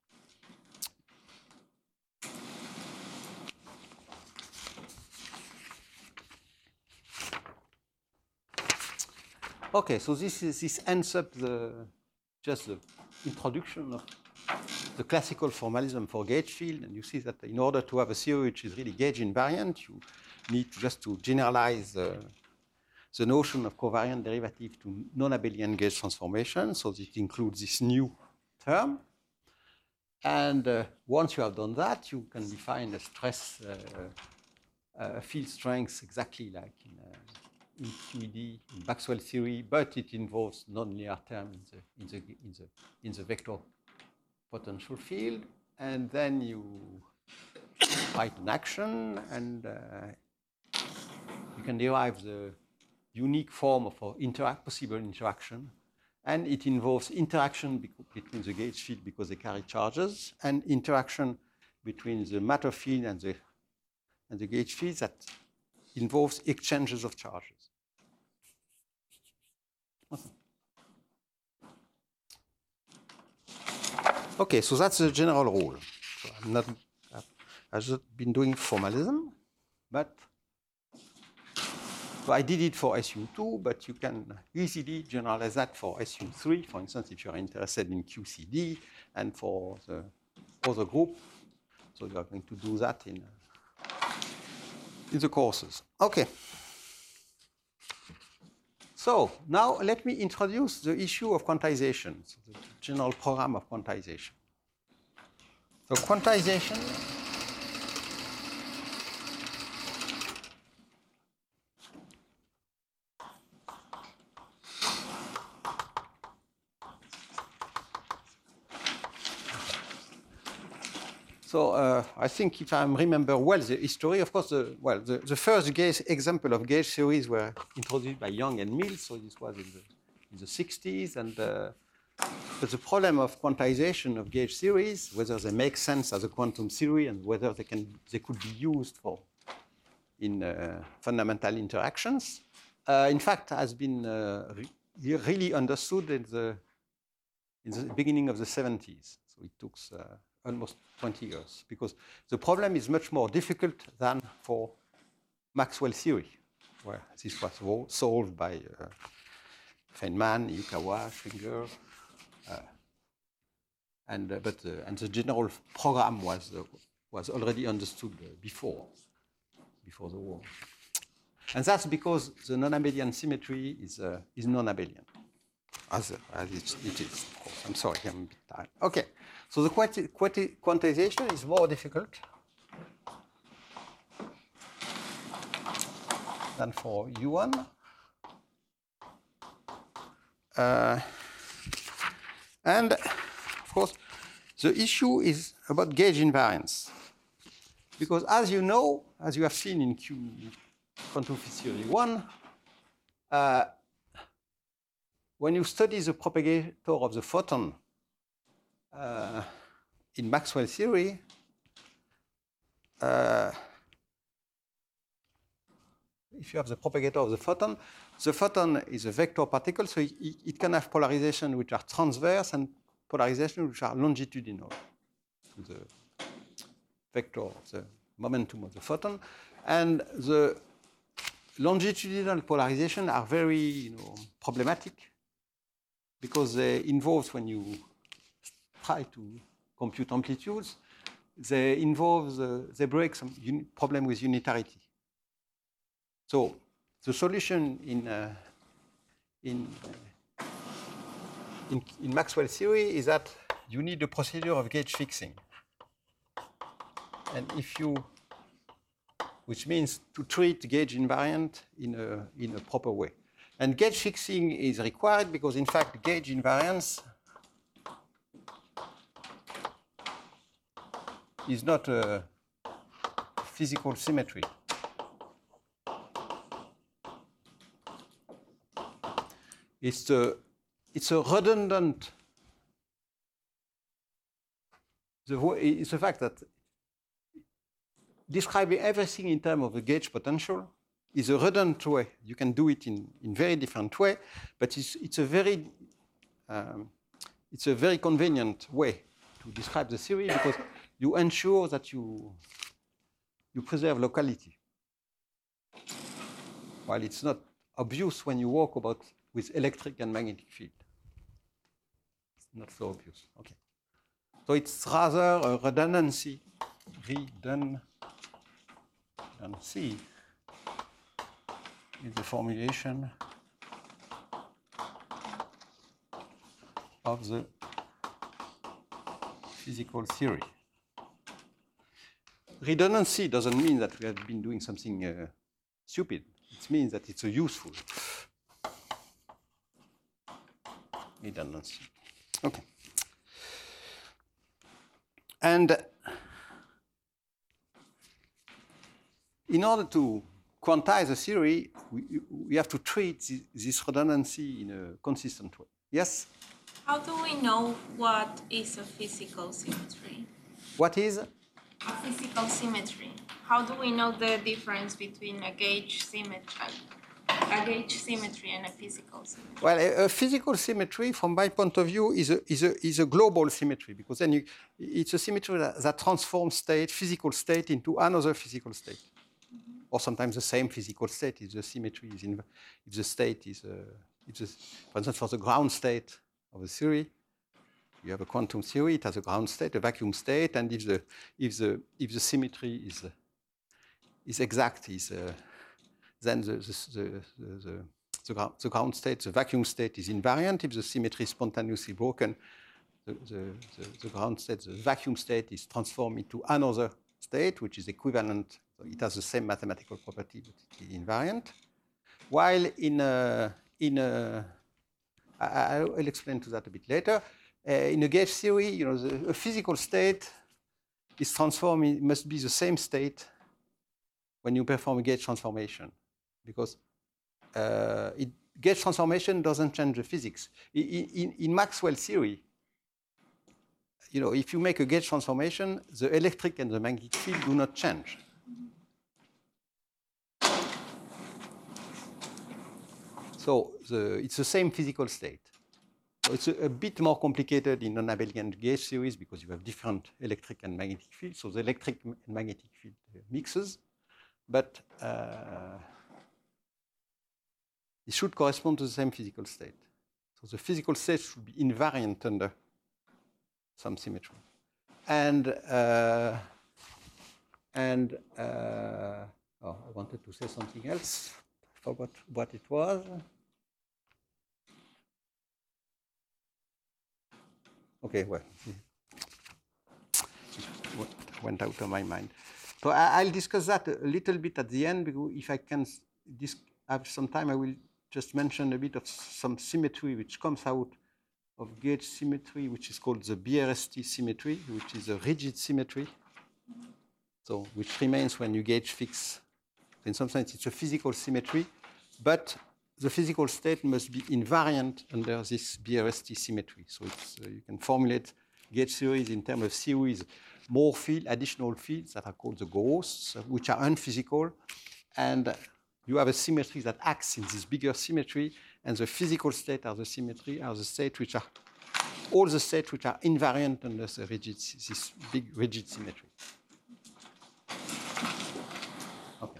Okay, so this is this ends up the just the introduction of the classical formalism for gauge field, and you see that in order to have a theory which is really gauge invariant, you need just to generalize uh, the notion of covariant derivative to non-abelian gauge transformation. So it includes this new term, and uh, once you have done that, you can define a stress uh, uh, field strength exactly like in. Uh, in Q E D, in Maxwell theory, but it involves nonlinear term in the, in the, in the, in the vector potential field. And then you write an action, and uh, you can derive the unique form of an interact, possible interaction. And it involves interaction be between the gauge field because they carry charges, and interaction between the matter field and the, and the gauge field that involves exchanges of charges. Okay, so that's the general rule. So I'm not, I've just been doing formalism, but so I did it for S U two, but you can easily generalize that for S U three, for instance, if you're interested in Q C D, and for the other group. So you are going to do that in, in the courses. Okay. So now let me introduce the issue of quantization, so the general program of quantization. So quantization So uh, I think if I remember well the history, of course, the, well, the, the first gauge example of gauge theories were introduced by Young and Mills, so this was in the, in the sixties. And uh, but the problem of quantization of gauge theories, whether they make sense as a quantum theory and whether they can they could be used for in uh, fundamental interactions, uh, in fact, has been uh, re really understood in the in the beginning of the seventies. So it took uh, almost twenty years, because the problem is much more difficult than for Maxwell theory, where this was solved by uh, Feynman, Yukawa, Schwinger, uh, and uh, but uh, and the general program was uh, was already understood uh, before before the war, and that's because the non-abelian symmetry is uh, is non-abelian. As, as it, it is, of course. I'm sorry, I'm a bit tired. Okay, so the quanti quanti quantization is more difficult than for U one. Uh, and, of course, the issue is about gauge invariance. Because as you know, as you have seen in Q quantum theory one, uh, when you study the propagator of the photon uh, in Maxwell theory, uh, if you have the propagator of the photon, the photon is a vector particle, so it, it can have polarization which are transverse and polarization which are longitudinal to the vector of the momentum of the photon. And the longitudinal polarization are very you know, problematic, because they involve, when you try to compute amplitudes, they involve, the, they break some problem with unitarity. So the solution in, uh, in, uh, in, in Maxwell theory is that you need a procedure of gauge fixing. And if you, which means to treat gauge invariant in a, in a proper way. And gauge fixing is required because, in fact, gauge invariance is not a physical symmetry. It's a, it's a redundant, the, it's the fact that describing everything in terms of the gauge potential is a redundant way. You can do it in, in very different way, but it's, it's, a very, um, it's a very convenient way to describe the theory, because you ensure that you, you preserve locality. While it's not obvious when you work about with electric and magnetic field. It's not so obvious. Okay. So it's rather a redundancy, redundancy is the formulation of the physical theory. Redundancy doesn't mean that we have been doing something uh, stupid. It means that it's a useful redundancy. Okay. And in order to quantize a theory, we, we have to treat this, this redundancy in a consistent way. Yes? How do we know what is a physical symmetry? What is? A physical symmetry. How do we know the difference between a gauge symmetry, a gauge symmetry and a physical symmetry? Well, a, a physical symmetry, from my point of view, is a, is a, is a global symmetry, because then you, it's a symmetry that, that transforms state, physical state, into another physical state. Or sometimes the same physical state if the symmetry is in, if the state is, uh, if the, for instance, for the ground state of a theory, you have a quantum theory, it has a ground state, a vacuum state, and if the, if the, if the symmetry is, uh, is exact, is, uh, then the, the, the, the, the, ground, the ground state, the vacuum state is invariant. If the symmetry is spontaneously broken, the, the, the, the ground state, the vacuum state is transformed into another state, which is equivalent. So it has the same mathematical property, but it is invariant. While in a, in a, I, I'll explain to that a bit later. Uh, in a gauge theory, you know, the, a physical state is transformed, it must be the same state when you perform a gauge transformation, because uh, it, gauge transformation doesn't change the physics. In, in, in Maxwell's theory, you know, if you make a gauge transformation, the electric and the magnetic field do not change. So the, it's the same physical state. So it's a, a bit more complicated in non-abelian gauge theories because you have different electric and magnetic fields. So the electric and magnetic field mixes, but uh, it should correspond to the same physical state. So the physical state should be invariant under some symmetry. And, uh, and uh, oh, I wanted to say something else. I forgot what it was. Okay, well, it went out of my mind. So I'll discuss that a little bit at the end, because if I can have some time, I will just mention a bit of some symmetry which comes out of gauge symmetry, which is called the B R S T symmetry, which is a rigid symmetry. So which remains when you gauge fix. In some sense, it's a physical symmetry, but the physical state must be invariant under this B R S T symmetry. So it's, uh, you can formulate gauge theories in terms of series, more field, additional fields that are called the ghosts, which are unphysical. And you have a symmetry that acts in this bigger symmetry, and the physical state are the symmetry, are the states which are, all the states which are invariant under the rigid, this big rigid symmetry. Okay.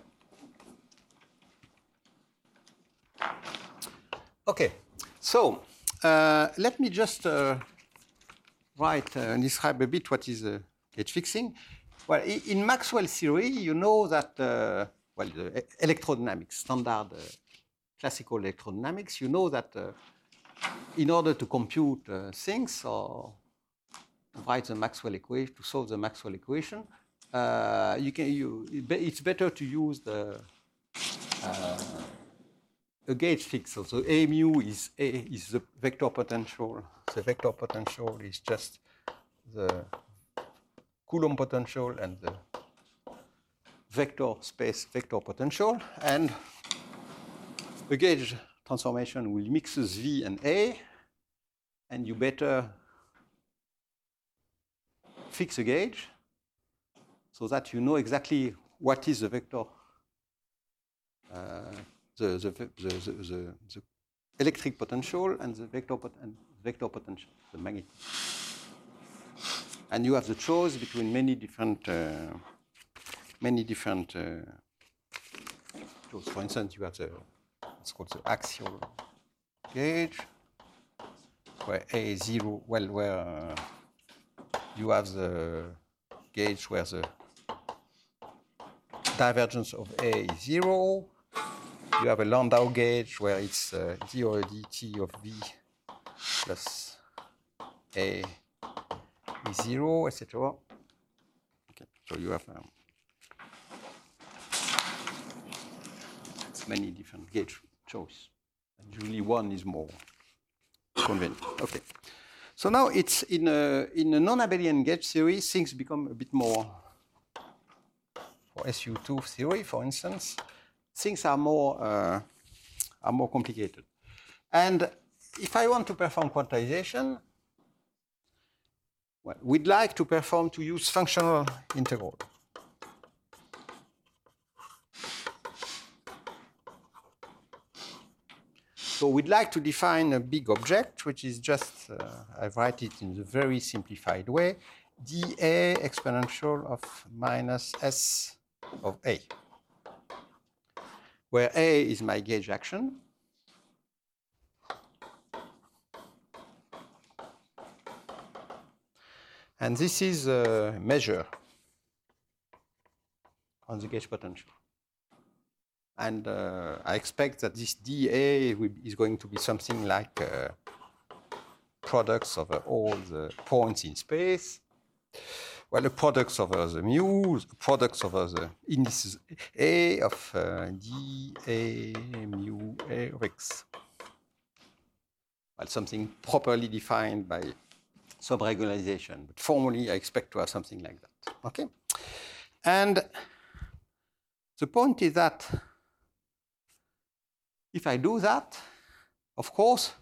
Okay, so uh, let me just uh, write uh, and describe a bit what is uh, gauge fixing. Well, in Maxwell's theory, you know that, uh, well, the electrodynamics, standard uh, classical electrodynamics, you know that uh, in order to compute uh, things or write the Maxwell equation, to solve the Maxwell equation, uh, you can, you, it's better to use the uh, a gauge fix. So A mu is A is the vector potential. The vector potential is just the Coulomb potential and the vector space vector potential. And the gauge transformation will mixes V and A, and you better fix a gauge so that you know exactly what is the vector uh, The, the, the, the, the electric potential and the vector, pot and vector potential, the magnetic. And you have the choice between many different, uh, many different uh, choices. For instance, you have the, it's called the axial gauge, where A is zero, well, where uh, you have the gauge where the divergence of A is zero. You have a Landau gauge where it's uh, d over dt of V plus A is zero, et cetera. Okay, so you have um, many different gauge choices. And usually one is more convenient. Okay. So now it's in a, in a non-abelian gauge theory, things become a bit more, for S U two theory, for instance, things are more, uh, are more complicated. And if I want to perform quantization, well, we'd like to perform to use functional integral. So we'd like to define a big object, which is just, uh, I write it in a very simplified way, dA exponential of minus S of A, where A is my gauge action. And this is a measure on the gauge potential. And uh, I expect that this dA is going to be something like uh, products over all the points in space. Well, the products over the mu, the products over the indices A of uh, dA mu A of x. Well, something properly defined by subregularization. But formally, I expect to have something like that. Okay? And the point is that if I do that, of course,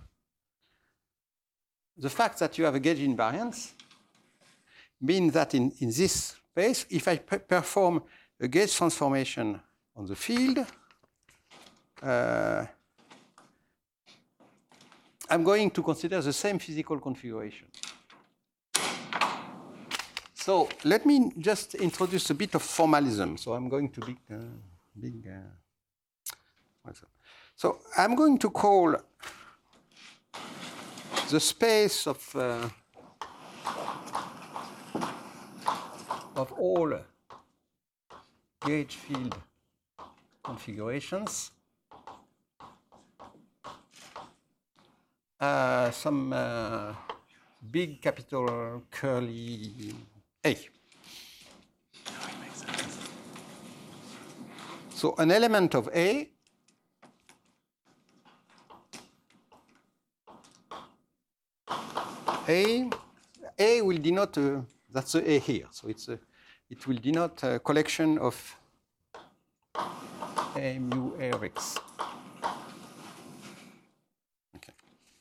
the fact that you have a gauge invariance means that in, in this space, if I pe perform a gauge transformation on the field, uh, I'm going to consider the same physical configuration. So let me just introduce a bit of formalism. So I'm going to big, uh, big. Uh, so I'm going to call the space of uh, of all gauge field configurations uh, some uh, big capital curly A. So an element of A A A will denote uh, that's the A here. So it's a, it will denote a collection of A mu A of X. Okay.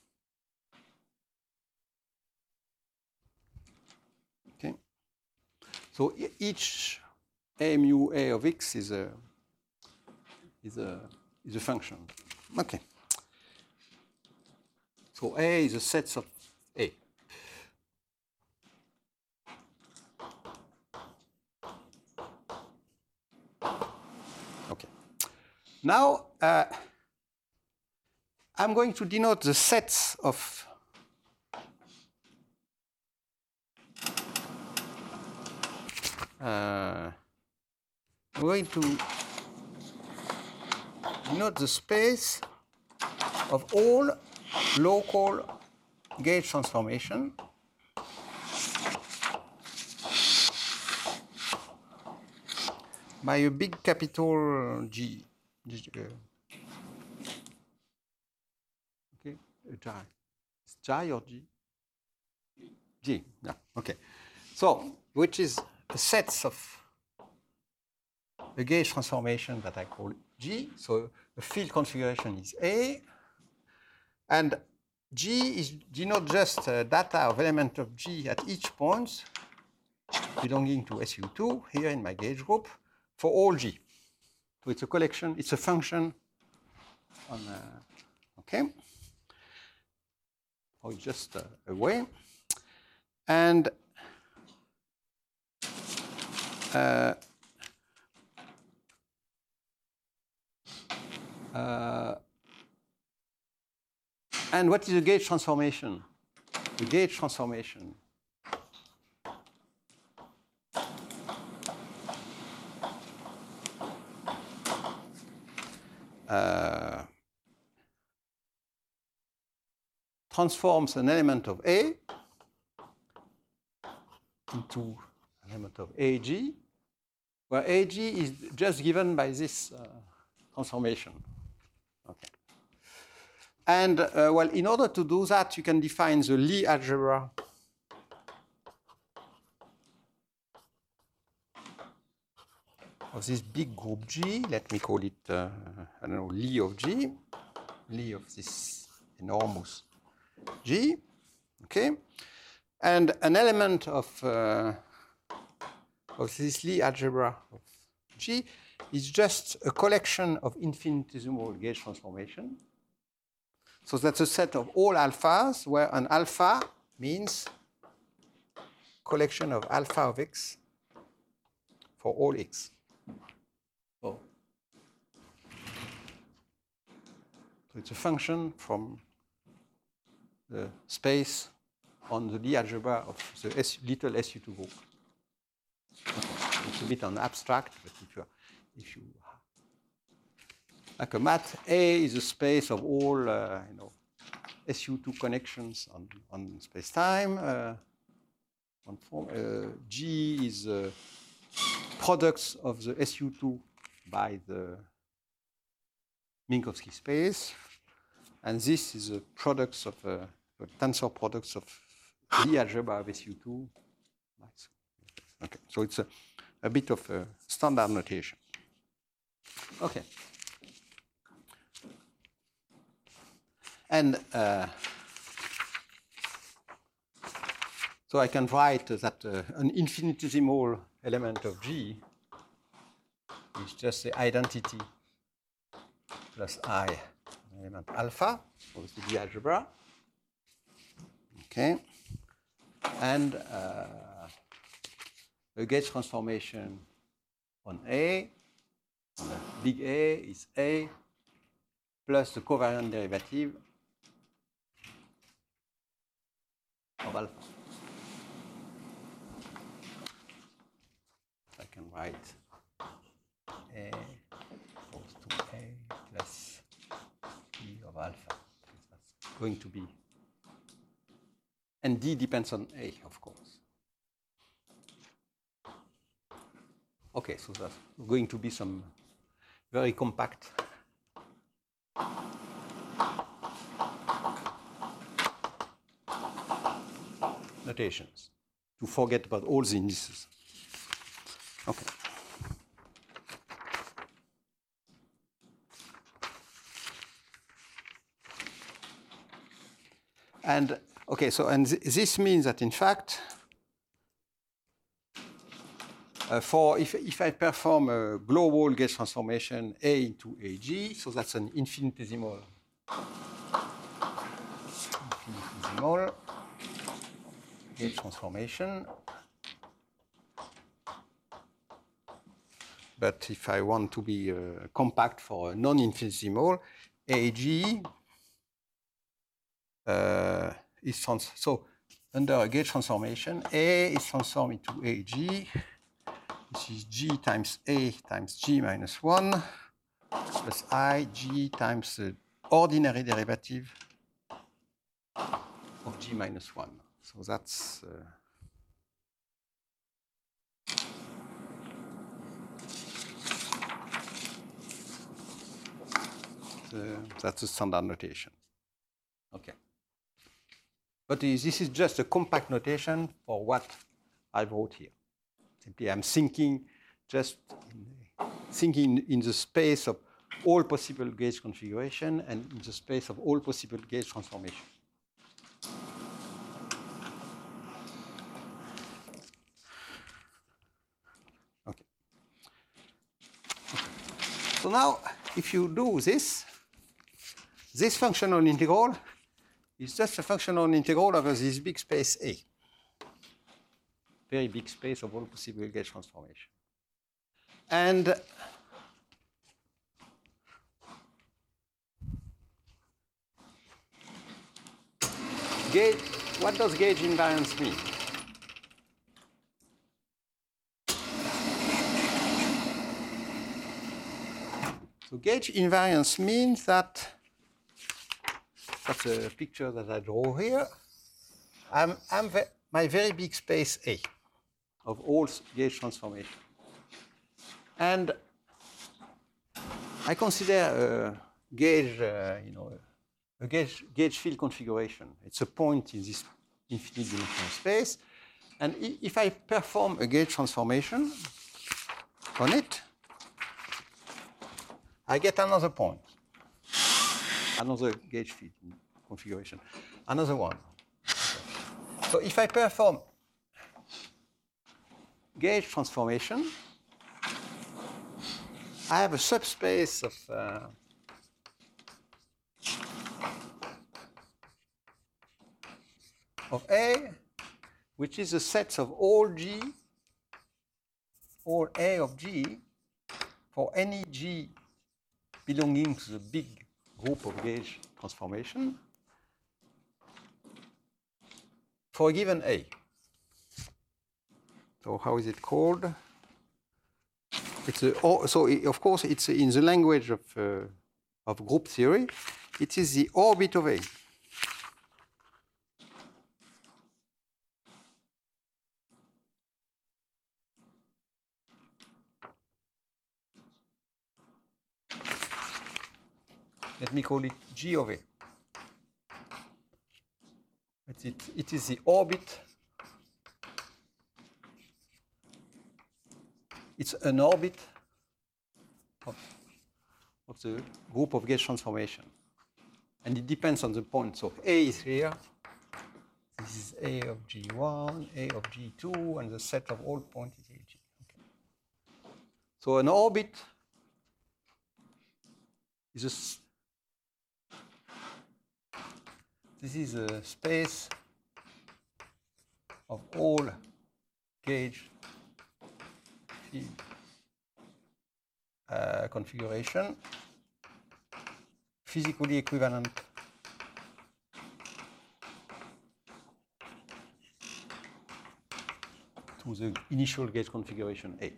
Okay. So each A mu A of X is a is a is a function. Okay. So A is a set of A. Okay. Now uh, I'm going to denote the sets of uh, I'm going to denote the space of all local gauge transformation by a big capital G. G uh, okay, G. It's G or G? G. Yeah. Okay. So, which is the sets of a gauge transformation that I call G. So the field configuration is A, and G is denote just uh, data of element of G at each point belonging to S U two here in my gauge group for all G. So it's a collection, it's a function on, uh, okay, or just uh, a way. And uh, uh, and what is a gauge transformation? The gauge transformation uh, transforms an element of A into an element of A G, where A G is just given by this uh, transformation. Okay. And uh, well, in order to do that, you can define the Lie algebra of this big group G. Let me call it, uh, I don't know, Lie of G, Lie of this enormous G. Okay. And an element of, uh, of this Lie algebra of G is just a collection of infinitesimal gauge transformation. So that's a set of all alphas, where an alpha means collection of alpha of X for all X. So, so it's a function from the space on the Lie algebra of the S, little S U two group. It's a bit on abstract, but if you, if you like a mat, A is a space of all uh, you know S U two connections on, on space-time. Uh, on form. Uh, G is uh, products of the S U two by the Minkowski space, and this is a products of uh, tensor products of Lie algebra of S U two. Okay, so it's a, a bit of a standard notation. Okay. And uh, so I can write that uh, an infinitesimal element of G is just the identity plus I element alpha of the D algebra. Okay. And uh, the gauge transformation on A, on the big A, is A plus the covariant derivative of alpha. I can write A goes to A plus E of alpha. That's going to be, and D depends on A, of course. Okay, so that's going to be some very compact notations to forget about all the indices. Okay. And okay, so and th this means that in fact, uh, for if if I perform a global gauge transformation A into A G, so that's an infinitesimal infinitesimal gauge transformation. But if I want to be uh, compact for a non-infinitesimal, A G uh, is trans so under a gauge transformation, A is transformed into A G. This is G times A times G minus one plus I G times the ordinary derivative of G minus one. So that's uh, the, that's the standard notation. Okay. But this is just a compact notation for what I wrote here. Simply, I'm thinking just in the, thinking in the space of all possible gauge configuration and in the space of all possible gauge transformation. Okay. Okay. So now, if you do this, this functional integral is just a functional integral over this big space A. Very big space of all possible gauge transformation. And gauge, what does gauge invariance mean? So gauge invariance means that, that's a picture that I draw here. I'm, I'm ve my very big space A of all gauge transformation. And I consider a gauge, uh, you know, a gauge, gauge field configuration. It's a point in this infinite dimensional space. And if I perform a gauge transformation on it, I get another point, another gauge field configuration, another one. So if I perform gauge transformation, I have a subspace of uh, of A, which is a set of all G, all A of G, for any G belonging to the big group of gauge transformation for a given A. So how is it called? It's a, so of course it's in the language of, uh, of group theory, it is the orbit of A. Let me call it G of A. It, it is the orbit it's an orbit of, of the group of gauge transformation. And it depends on the point. So A is here. This is A of G one, A of G two, and the set of all points is A G. Okay. So an orbit is a, this is a space of all gauge field uh, configuration, physically equivalent to the initial gauge configuration A.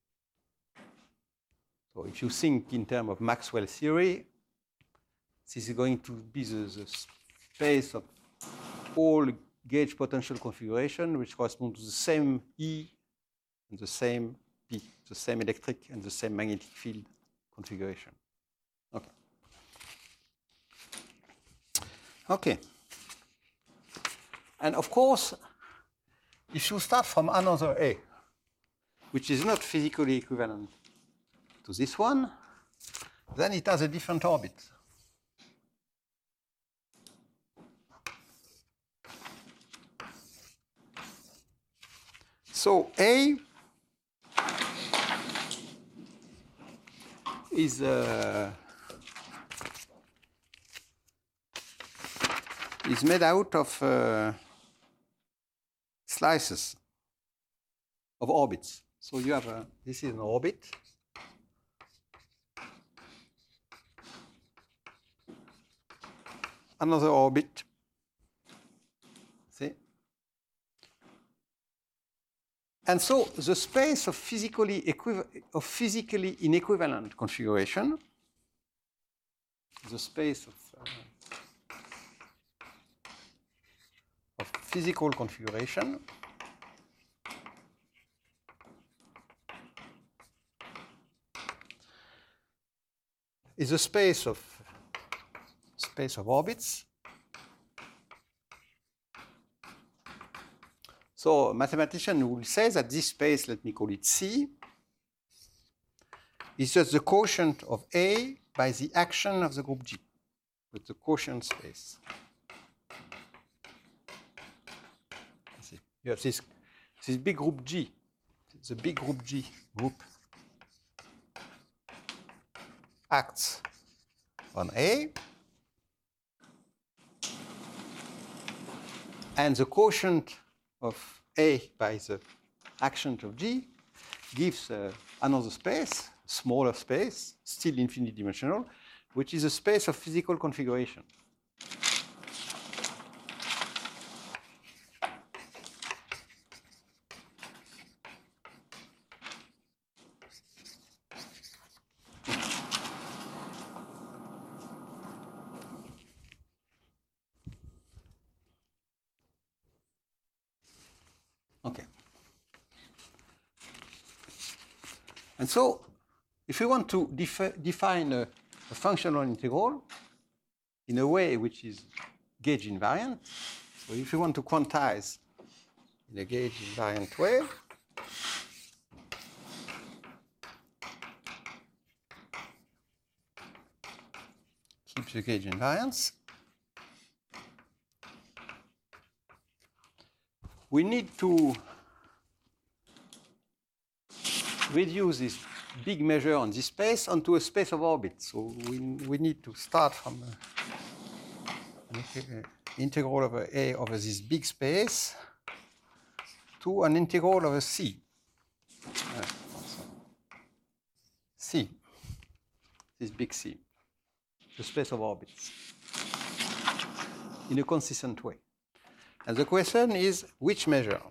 So if you think in terms of Maxwell theory, this is going to be the, the space of all gauge potential configuration, which correspond to the same E and the same P, the same electric and the same magnetic field configuration. Okay. Okay. And of course, if you start from another A, which is not physically equivalent to this one, then it has a different orbit. So A is uh, is made out of uh, slices of orbits. So you have a, this is an orbit. Another orbit. See? And so the space of physically equiv of physically inequivalent configuration, the space of, uh, of physical configuration, is a space of space of orbits. So a mathematician will say that this space, let me call it C, is just the quotient of A by the action of the group G, with the quotient space. See, you have this, this big group G, the big group G group acts on A, and the quotient of A by the action of G gives uh, another space, smaller space, still infinite dimensional, which is a space of physical configuration. Okay. And so, if we want to defi define a, a functional integral in a way which is gauge invariant, so if you want to quantize in a gauge invariant way, keep the gauge invariance, we need to reduce this big measure on this space onto a space of orbits. So we, we need to start from an integral over A over this big space to an integral over C. Uh, C, this big C, the space of orbits, in a consistent way. And the question is, which measure?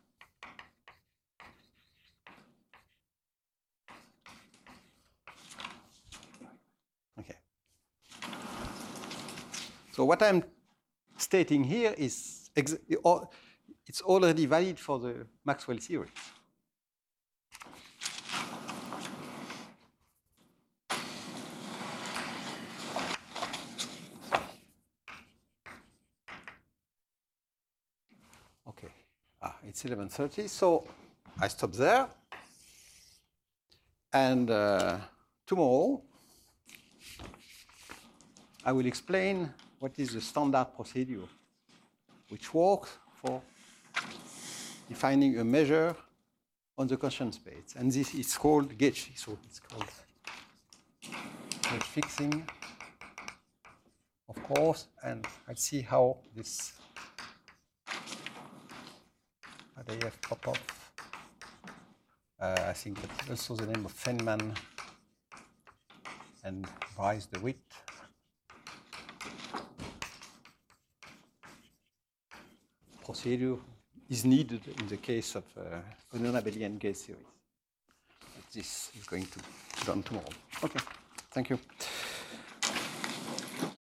Okay. So what I'm stating here is, it's already valid for the Maxwell theory. It's eleven thirty, so I stop there. And uh, tomorrow, I will explain what is the standard procedure which works for defining a measure on the constant space. And this is called gauge. So it's called gauge fixing, of course. And let's see how this how they have pop up. Uh, I think that's also the name of Feynman and Bryce DeWitt. Procedure is needed in the case of uh, non-abelian gauge series. This is going to be done tomorrow. Okay, thank you.